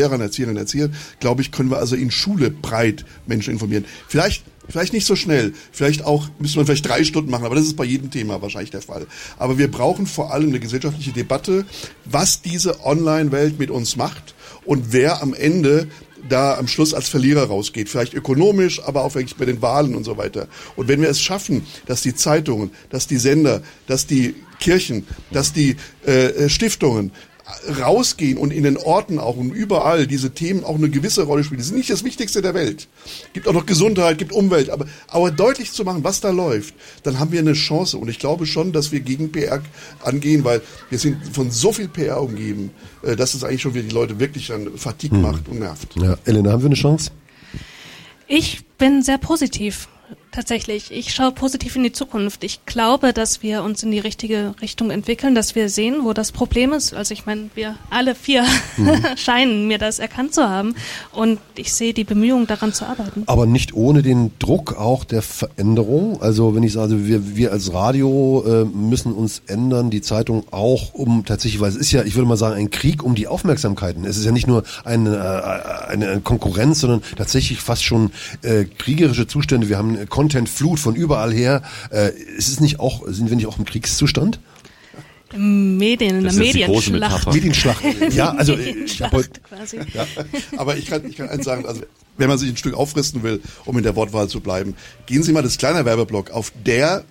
Erzieherinnen und Erzieher, glaube ich, können wir also in Schule breit Menschen informieren. Vielleicht Vielleicht nicht so schnell, vielleicht auch, müsste man vielleicht drei Stunden machen, aber das ist bei jedem Thema wahrscheinlich der Fall. Aber wir brauchen vor allem eine gesellschaftliche Debatte, was diese Online-Welt mit uns macht und wer am Ende da am Schluss als Verlierer rausgeht. Vielleicht ökonomisch, aber auch wirklich bei den Wahlen und so weiter. Und wenn wir es schaffen, dass die Zeitungen, dass die Sender, dass die Kirchen, dass die äh, Stiftungen rausgehen und in den Orten auch und überall diese Themen auch eine gewisse Rolle spielen. Die sind nicht das Wichtigste der Welt. Gibt auch noch Gesundheit, gibt Umwelt, aber, aber deutlich zu machen, was da läuft, dann haben wir eine Chance. Und ich glaube schon, dass wir gegen P R angehen, weil wir sind von so viel P R umgeben, dass es eigentlich schon wieder die Leute wirklich dann Fatigue hm. macht und nervt. Ja, Elena, haben wir eine Chance? Ich bin sehr positiv. Tatsächlich. Ich schaue positiv in die Zukunft. Ich glaube, dass wir uns in die richtige Richtung entwickeln, dass wir sehen, wo das Problem ist. Also ich meine, wir alle vier mhm. scheinen mir das erkannt zu haben und ich sehe die Bemühungen, daran zu arbeiten. Aber nicht ohne den Druck auch der Veränderung. Also wenn ich sage, wir, wir als Radio äh, müssen uns ändern, die Zeitung auch, um tatsächlich, weil es ist ja, ich würde mal sagen, ein Krieg um die Aufmerksamkeiten. Es ist ja nicht nur eine, äh, eine Konkurrenz, sondern tatsächlich fast schon äh, kriegerische Zustände. Wir haben Content-Flut von überall her. Äh, ist es nicht auch, sind wir nicht auch im Kriegszustand? Medien, in der Medienschlacht. Medienschlacht. Ja, also ich habe heute, quasi. Ja, aber ich kann, ich kann eins sagen, also wenn man sich ein Stück auffristen will, um in der Wortwahl zu bleiben, gehen Sie mal das kleine Werbeblock auf der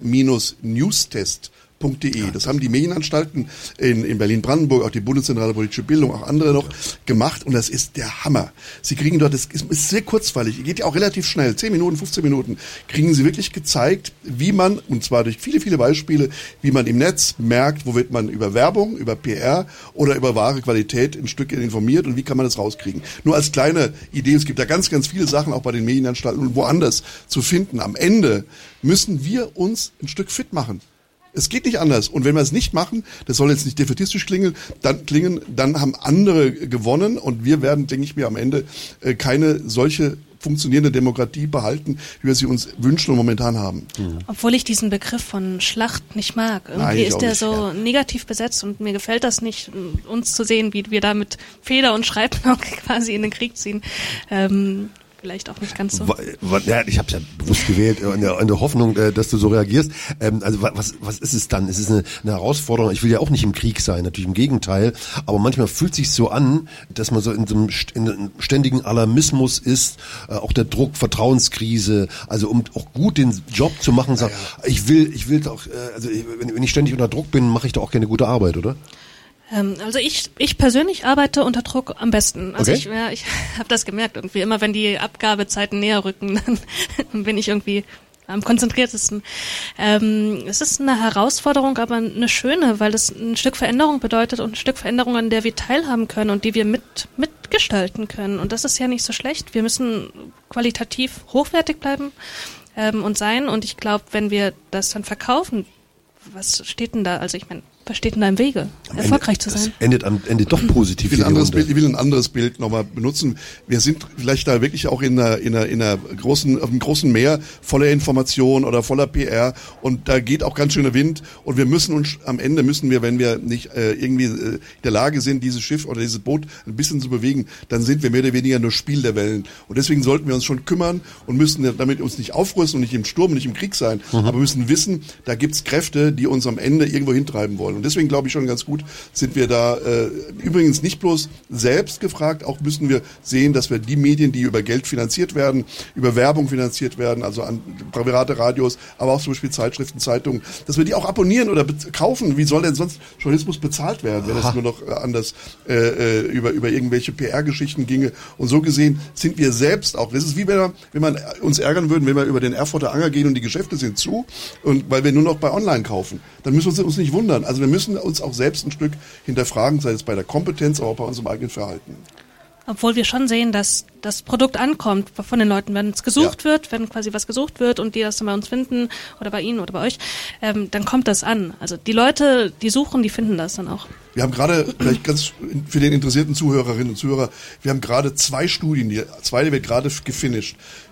Newstest punkt de. Das haben die Medienanstalten in, in Berlin-Brandenburg, auch die Bundeszentrale Politische Bildung, auch andere noch gemacht und das ist der Hammer. Sie kriegen dort, das ist, ist sehr kurzweilig, geht ja auch relativ schnell, zehn Minuten, fünfzehn Minuten, kriegen Sie wirklich gezeigt, wie man, und zwar durch viele, viele Beispiele, wie man im Netz merkt, wo wird man über Werbung, über P R oder über wahre Qualität ein Stück informiert und wie kann man das rauskriegen. Nur als kleine Idee, es gibt da ganz, ganz viele Sachen auch bei den Medienanstalten und woanders zu finden. Am Ende müssen wir uns ein Stück fit machen. Es geht nicht anders. Und wenn wir es nicht machen, das soll jetzt nicht defätistisch klingen, dann klingen, dann haben andere gewonnen und wir werden, denke ich mir, am Ende äh, keine solche funktionierende Demokratie behalten, wie wir sie uns wünschen und momentan haben. Mhm. Obwohl ich diesen Begriff von Schlacht nicht mag. Irgendwie Nein, ist der nicht, so ja. negativ besetzt und mir gefällt das nicht, uns zu sehen, wie wir da mit Feder und Schreibblock quasi in den Krieg ziehen. Ähm, Vielleicht auch nicht ganz so. Ja, ich habe es ja bewusst gewählt, in der, in der Hoffnung, dass du so reagierst. Also was, was ist es dann? Es ist eine, eine Herausforderung. Ich will ja auch nicht im Krieg sein, natürlich im Gegenteil. Aber manchmal fühlt es sich so an, dass man so in so einem, in einem ständigen Alarmismus ist, auch der Druck, Vertrauenskrise. Also um auch gut den Job zu machen, sagt, ja, ja. ich will, ich will doch, also wenn ich ständig unter Druck bin, mache ich doch auch keine gute Arbeit, oder? Also ich ich persönlich arbeite unter Druck am besten. Also okay. ich ja, ich habe das gemerkt irgendwie. Immer wenn die Abgabezeiten näher rücken, dann bin ich irgendwie am konzentriertesten. Ähm, es ist eine Herausforderung, aber eine schöne, weil es ein Stück Veränderung bedeutet und ein Stück Veränderung, an der wir teilhaben können und die wir mit mitgestalten können. Und das ist ja nicht so schlecht. Wir müssen qualitativ hochwertig bleiben ähm, und sein. Und ich glaube, wenn wir das dann verkaufen, was steht denn da? Also ich meine, was steht denn da im Wege, am erfolgreich Ende, zu sein? Das endet, am Ende doch positiv. Ich will, ein anderes Bild, ich will ein anderes Bild nochmal benutzen. Wir sind vielleicht da wirklich auch in einer, in einer, in einer großen, auf einem großen Meer voller Information oder voller P R und da geht auch ganz schöner Wind und wir müssen uns, am Ende müssen wir, wenn wir nicht äh, irgendwie äh, in der Lage sind, dieses Schiff oder dieses Boot ein bisschen zu bewegen, dann sind wir mehr oder weniger nur Spiel der Wellen. Und deswegen sollten wir uns schon kümmern und müssen damit uns nicht aufrüsten und nicht im Sturm, nicht im Krieg sein, mhm. aber müssen wissen, da gibt's Kräfte, die uns am Ende irgendwo hintreiben wollen. Und deswegen glaube ich schon ganz gut, sind wir da äh, übrigens nicht bloß selbst gefragt, auch müssen wir sehen, dass wir die Medien, die über Geld finanziert werden, über Werbung finanziert werden, also an private Radios, aber auch zum Beispiel Zeitschriften, Zeitungen, dass wir die auch abonnieren oder kaufen. Wie soll denn sonst Journalismus bezahlt werden, wenn es nur noch anders äh, über über irgendwelche P R-Geschichten ginge? Und so gesehen sind wir selbst auch, das ist wie wenn, wenn man uns ärgern würden, wenn wir über den Erfurter Anger gehen und die Geschäfte sind zu und weil wir nur noch bei Online kaufen, dann müssen wir uns nicht wundern. Also wir müssen uns auch selbst ein Stück hinterfragen, sei es bei der Kompetenz, aber auch bei unserem eigenen Verhalten. Obwohl wir schon sehen, dass das Produkt ankommt von den Leuten, wenn es gesucht ja. wird, wenn quasi was gesucht wird und die das dann bei uns finden oder bei Ihnen oder bei euch, ähm, dann kommt das an. Also die Leute, die suchen, die finden das dann auch. Wir haben gerade, vielleicht ganz für den interessierten Zuhörerinnen und Zuhörer, wir haben gerade zwei Studien, die zweite wird gerade gefinisht.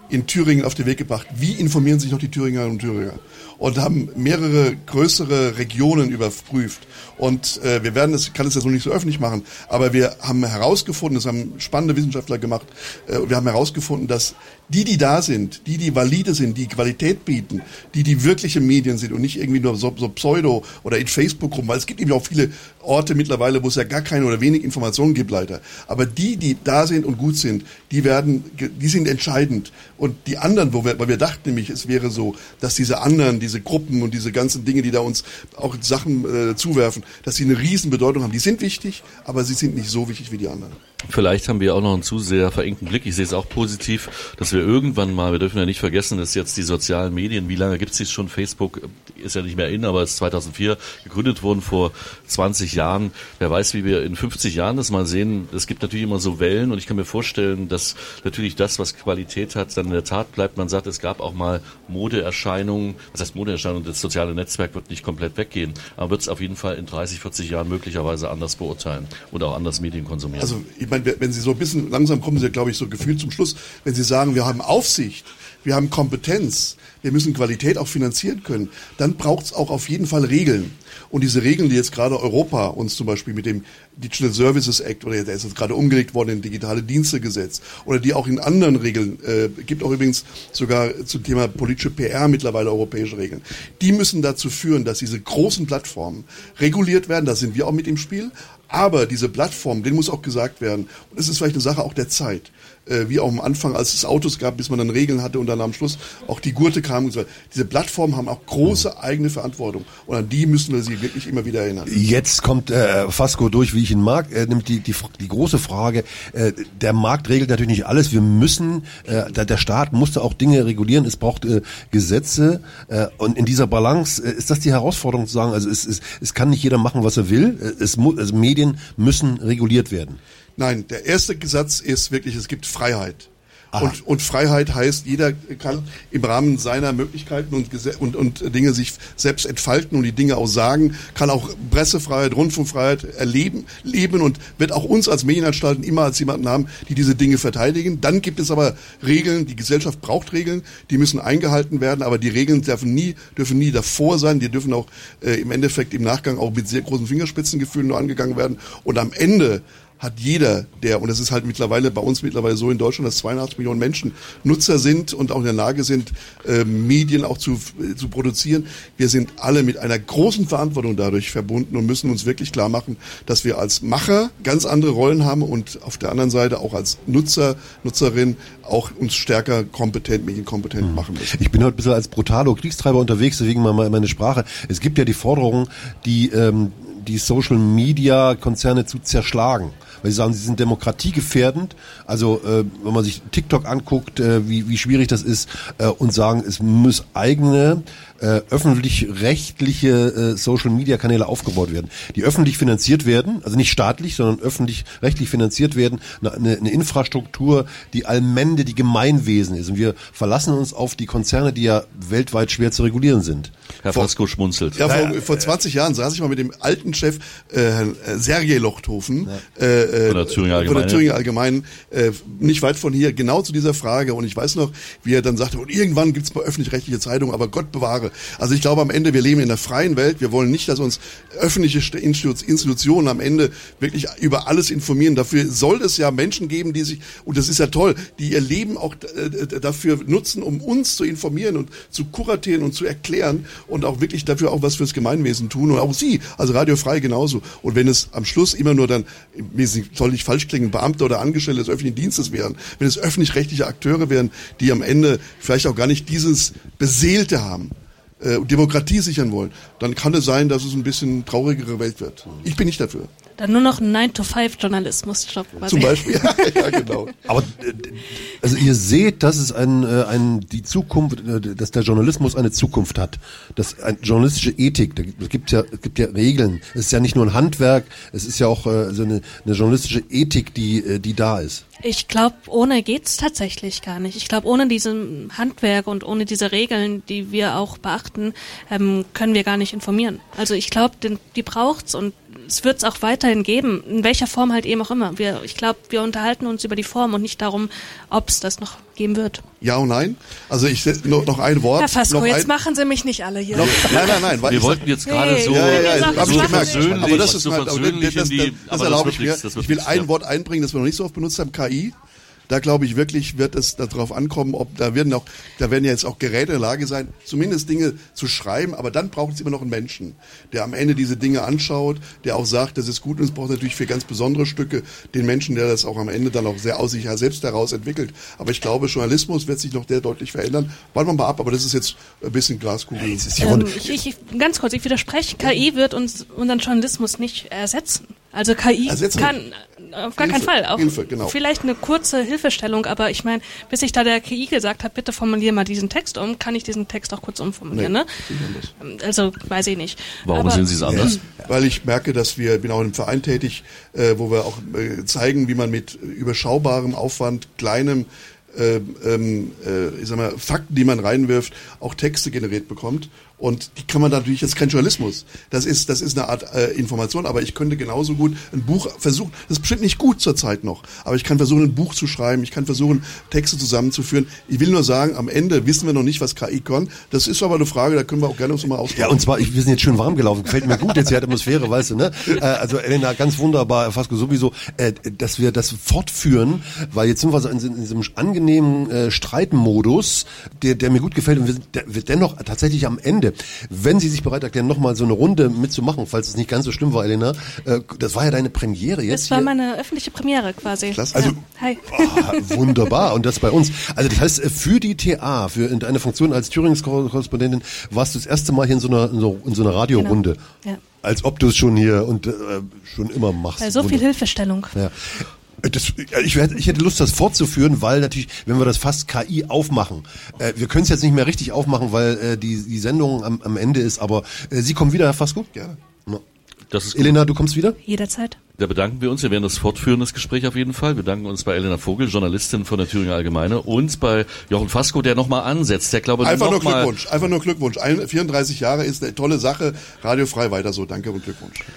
in Thüringen auf den Weg gebracht. Wie informieren sich noch die Thüringerinnen und Thüringer? Und haben mehrere größere Regionen überprüft. Und äh, wir werden das, kann es jetzt noch nicht so öffentlich machen, aber wir haben herausgefunden, das haben spannende Wissenschaftler gemacht, äh, wir haben herausgefunden, dass die, die da sind, die, die valide sind, die Qualität bieten, die, die wirkliche Medien sind und nicht irgendwie nur so, so Pseudo oder in Facebook rum, weil es gibt eben auch viele Orte mittlerweile, wo es ja gar keine oder wenig Informationen gibt, leider. Aber die, die da sind und gut sind, die werden, die sind entscheidend. Und die anderen, wo wir, weil wir dachten nämlich, es wäre so, dass diese anderen, diese Gruppen und diese ganzen Dinge, die da uns auch Sachen äh, zuwerfen, dass sie eine riesen Bedeutung haben. Die sind wichtig, aber sie sind nicht so wichtig wie die anderen. Vielleicht haben wir auch noch einen zu sehr verengten Blick. Ich sehe es auch positiv, dass wir irgendwann mal, wir dürfen ja nicht vergessen, dass jetzt die sozialen Medien, wie lange gibt es die schon? Facebook ist ja nicht mehr in, aber es ist zweitausendvier gegründet worden, vor zwanzig Jahren. Wer weiß, wie wir in fünfzig Jahren das mal sehen. Es gibt natürlich immer so Wellen und ich kann mir vorstellen, dass natürlich das, was Qualität hat, dann in der Tat bleibt. Man sagt, es gab auch mal Modeerscheinungen. Was heißt Modeerscheinungen? Das soziale Netzwerk wird nicht komplett weggehen, aber wird es auf jeden Fall in dreißig, vierzig Jahren möglicherweise anders beurteilen und auch anders Medien konsumieren. Also ich meine, wenn Sie so ein bisschen, langsam kommen Sie, glaube ich, so gefühlt zum Schluss, wenn Sie sagen, wir haben Aufsicht, wir haben Kompetenz, wir müssen Qualität auch finanzieren können, dann braucht es auch auf jeden Fall Regeln. Und diese Regeln, die jetzt gerade Europa uns zum Beispiel mit dem Digital Services Act, oder der ist jetzt gerade umgelegt worden in Digitale Dienstegesetz, oder die auch in anderen Regeln, äh, gibt auch übrigens sogar zum Thema politische P R mittlerweile europäische Regeln, die müssen dazu führen, dass diese großen Plattformen reguliert werden, da sind wir auch mit im Spiel, aber diese Plattform, denen muss auch gesagt werden, und es ist vielleicht eine Sache auch der Zeit, äh, wie auch am Anfang, als es Autos gab, bis man dann Regeln hatte und dann am Schluss auch die Gurte kamen und so. Diese Plattformen haben auch große eigene Verantwortung und an die müssen wir sie wirklich immer wieder erinnern. Jetzt kommt äh, Fasco durch, wie ich ihn mag, er nimmt die, die, die große Frage, äh, der Markt regelt natürlich nicht alles, wir müssen, äh, der, der Staat musste auch Dinge regulieren, es braucht äh, Gesetze äh, und in dieser Balance äh, ist das die Herausforderung zu sagen, also es, es, es kann nicht jeder machen, was er will, es muss, also Medien müssen reguliert werden. Nein, der erste Satz ist wirklich, es gibt Freiheit. Und, und Freiheit heißt, jeder kann im Rahmen seiner Möglichkeiten und, und, und Dinge sich selbst entfalten und die Dinge auch sagen, kann auch Pressefreiheit, Rundfunkfreiheit erleben, leben und wird auch uns als Medienanstalten immer als jemanden haben, die diese Dinge verteidigen. Dann gibt es aber Regeln, die Gesellschaft braucht Regeln, die müssen eingehalten werden, aber die Regeln dürfen nie, dürfen nie davor sein, die dürfen auch äh, im Endeffekt im Nachgang auch mit sehr großen Fingerspitzengefühlen nur angegangen werden und am Ende hat jeder, der, und das ist halt mittlerweile bei uns mittlerweile so in Deutschland, dass zweiundachtzig Millionen Menschen Nutzer sind und auch in der Lage sind, äh, Medien auch zu, äh, zu produzieren. Wir sind alle mit einer großen Verantwortung dadurch verbunden und müssen uns wirklich klar machen, dass wir als Macher ganz andere Rollen haben und auf der anderen Seite auch als Nutzer, Nutzerin auch uns stärker kompetent, medienkompetent machen müssen. Ich bin heute ein bisschen als brutaler Kriegstreiber unterwegs, deswegen mal meine Sprache. Es gibt ja die Forderung, die, ähm, die Social-Media-Konzerne zu zerschlagen. Weil sie sagen, sie sind demokratiegefährdend. Also äh, wenn man sich TikTok anguckt, äh, wie, wie schwierig das ist, äh, und sagen, es muss eigene äh, öffentlich-rechtliche äh, Social-Media-Kanäle aufgebaut werden, die öffentlich finanziert werden, also nicht staatlich, sondern öffentlich-rechtlich finanziert werden, eine, eine Infrastruktur, die Allmende, die Gemeinwesen ist. Und wir verlassen uns auf die Konzerne, die ja weltweit schwer zu regulieren sind. Herr Fasco schmunzelt. Ja, vor, vor zwanzig Jahren saß ich mal mit dem alten Chef äh, Sergej Lochthofen ja. äh, von der Thüringer Allgemeinen, von der Thüringer Allgemeinen äh, nicht weit von hier, genau zu dieser Frage. Und ich weiß noch, wie er dann sagte, und irgendwann gibt's mal öffentlich-rechtliche Zeitungen, aber Gott bewahre. Also ich glaube am Ende, wir leben in einer freien Welt. Wir wollen nicht, dass uns öffentliche Institutionen am Ende wirklich über alles informieren. Dafür soll es ja Menschen geben, die sich, und das ist ja toll, die ihr Leben auch äh, dafür nutzen, um uns zu informieren und zu kuratieren und zu erklären und auch wirklich dafür auch was fürs Gemeinwesen tun und auch Sie, also Radio Frei genauso. Und wenn es am Schluss immer nur dann, mir soll nicht falsch klingen, Beamte oder Angestellte des öffentlichen Dienstes wären, wenn es öffentlich-rechtliche Akteure wären, die am Ende vielleicht auch gar nicht dieses Beseelte haben, äh, Demokratie sichern wollen, dann kann es sein, dass es ein bisschen traurigere Welt wird. Ich bin nicht dafür. Dann nur noch ein nine to five Journalismus Job. Zum Beispiel, ja, ja, genau. Aber also ihr seht, dass es ein, ein die Zukunft, dass der Journalismus eine Zukunft hat, dass eine journalistische Ethik, da gibt ja, es gibt ja Regeln. Es ist ja nicht nur ein Handwerk, es ist ja auch so eine, eine journalistische Ethik, die die da ist. Ich glaube, ohne geht's tatsächlich gar nicht. Ich glaube, ohne diesem Handwerk und ohne diese Regeln, die wir auch beachten, ähm, können wir gar nicht informieren. Also ich glaube, die braucht's und es wird es auch weiterhin geben, in welcher Form halt eben auch immer. Wir, ich glaube, wir unterhalten uns über die Form und nicht darum, ob es das noch geben wird. Ja und nein? Also ich noch, noch ein Wort. Herr Fasko, noch jetzt ein, machen Sie mich nicht alle hier. noch, nein, nein, nein. Wir wollten jetzt gerade Nee, so, Ja, ja, ja, das hab so ich gemerkt. versöhnlich, Aber das ist so mal, das, versöhnlich das, in das, die, das aber erlaube wird ich mir. nichts, das wird Ich will nichts, ein ja. Wort einbringen, das wir noch nicht so oft benutzt haben, K I. Da glaube ich wirklich, wird es darauf ankommen, ob da werden auch, da werden ja jetzt auch Geräte in der Lage sein, zumindest Dinge zu schreiben, aber dann braucht es immer noch einen Menschen, der am Ende diese Dinge anschaut, der auch sagt, das ist gut, und es braucht natürlich für ganz besondere Stücke den Menschen, der das auch am Ende dann auch sehr aus sich selbst heraus entwickelt. Aber ich glaube, Journalismus wird sich noch sehr deutlich verändern. Warten wir mal ab, aber das ist jetzt ein bisschen Glaskugel. Jetzt ist die Ähm, Runde. ich, ich, ich, ganz kurz, ich widerspreche, K I wird uns unseren Journalismus nicht ersetzen. Also K I Ersetzen. kann auf gar Hilfe, keinen Fall. Auch Hilfe, genau. vielleicht eine kurze Hilfestellung, aber ich meine, bis ich da der K I gesagt habe, bitte formuliere mal diesen Text um, kann ich diesen Text auch kurz umformulieren. Nee, Ne? Also weiß ich nicht. Warum aber, sehen Sie es anders? Weil ich merke, dass wir, ich bin auch in einem Verein tätig, äh, wo wir auch äh, zeigen, wie man mit überschaubarem Aufwand, kleinem, äh, ähm, äh, ich sag mal, Fakten, die man reinwirft, auch Texte generiert bekommt. Und die kann man natürlich, das ist kein Journalismus. Das ist, das ist eine Art äh, Information, aber ich könnte genauso gut ein Buch versuchen, das ist bestimmt nicht gut zurzeit noch, aber ich kann versuchen, ein Buch zu schreiben, ich kann versuchen, Texte zusammenzuführen. Ich will nur sagen, am Ende wissen wir noch nicht, was K I kann. Das ist aber eine Frage, da können wir auch gerne uns mal ausprobieren. Ja, und zwar, ich, wir sind jetzt schön warm gelaufen. Gefällt mir gut jetzt die Atmosphäre, weißt du, ne? Äh, also Elena, ganz wunderbar, Fasko sowieso, äh, dass wir das fortführen, weil jetzt sind wir so in, in diesem angenehmen äh, Streitmodus, der, der mir gut gefällt, und wir sind der, wir dennoch tatsächlich am Ende. Wenn Sie sich bereit erklären, nochmal so eine Runde mitzumachen, falls es nicht ganz so schlimm war, Elena, äh, das war ja deine Premiere jetzt. Das war hier. meine öffentliche Premiere quasi. Klasse. Also, ja. Hi. Oh, wunderbar. Und das bei uns. Also das heißt, für die T A, für in deine Funktion als Thürings-Korrespondentin, warst du das erste Mal hier in so einer, in so, in so einer Radiorunde. Genau. Ja. Als ob du es schon hier und äh, schon immer machst. Bei so viel Wunder- Hilfestellung. Ja. Das, ich, hätte, ich hätte Lust, das fortzuführen, weil natürlich, wenn wir das fast K I aufmachen, äh, wir können es jetzt nicht mehr richtig aufmachen, weil äh, die, die Sendung am, am Ende ist, aber äh, Sie kommen wieder, Herr Fasko? Gerne. Ja. Das ist gut. Elena, du kommst wieder? Jederzeit. Da bedanken wir uns. Wir werden das fortführen, das Gespräch auf jeden Fall. Wir bedanken uns bei Elena Vogel, Journalistin von der Thüringer Allgemeine, und bei Jochen Fasko, der nochmal ansetzt. Der glaube Einfach noch nur mal Glückwunsch, einfach nur Glückwunsch. Ein- vierunddreißig Jahre ist eine tolle Sache. Radiofrei weiter so. Danke und Glückwunsch.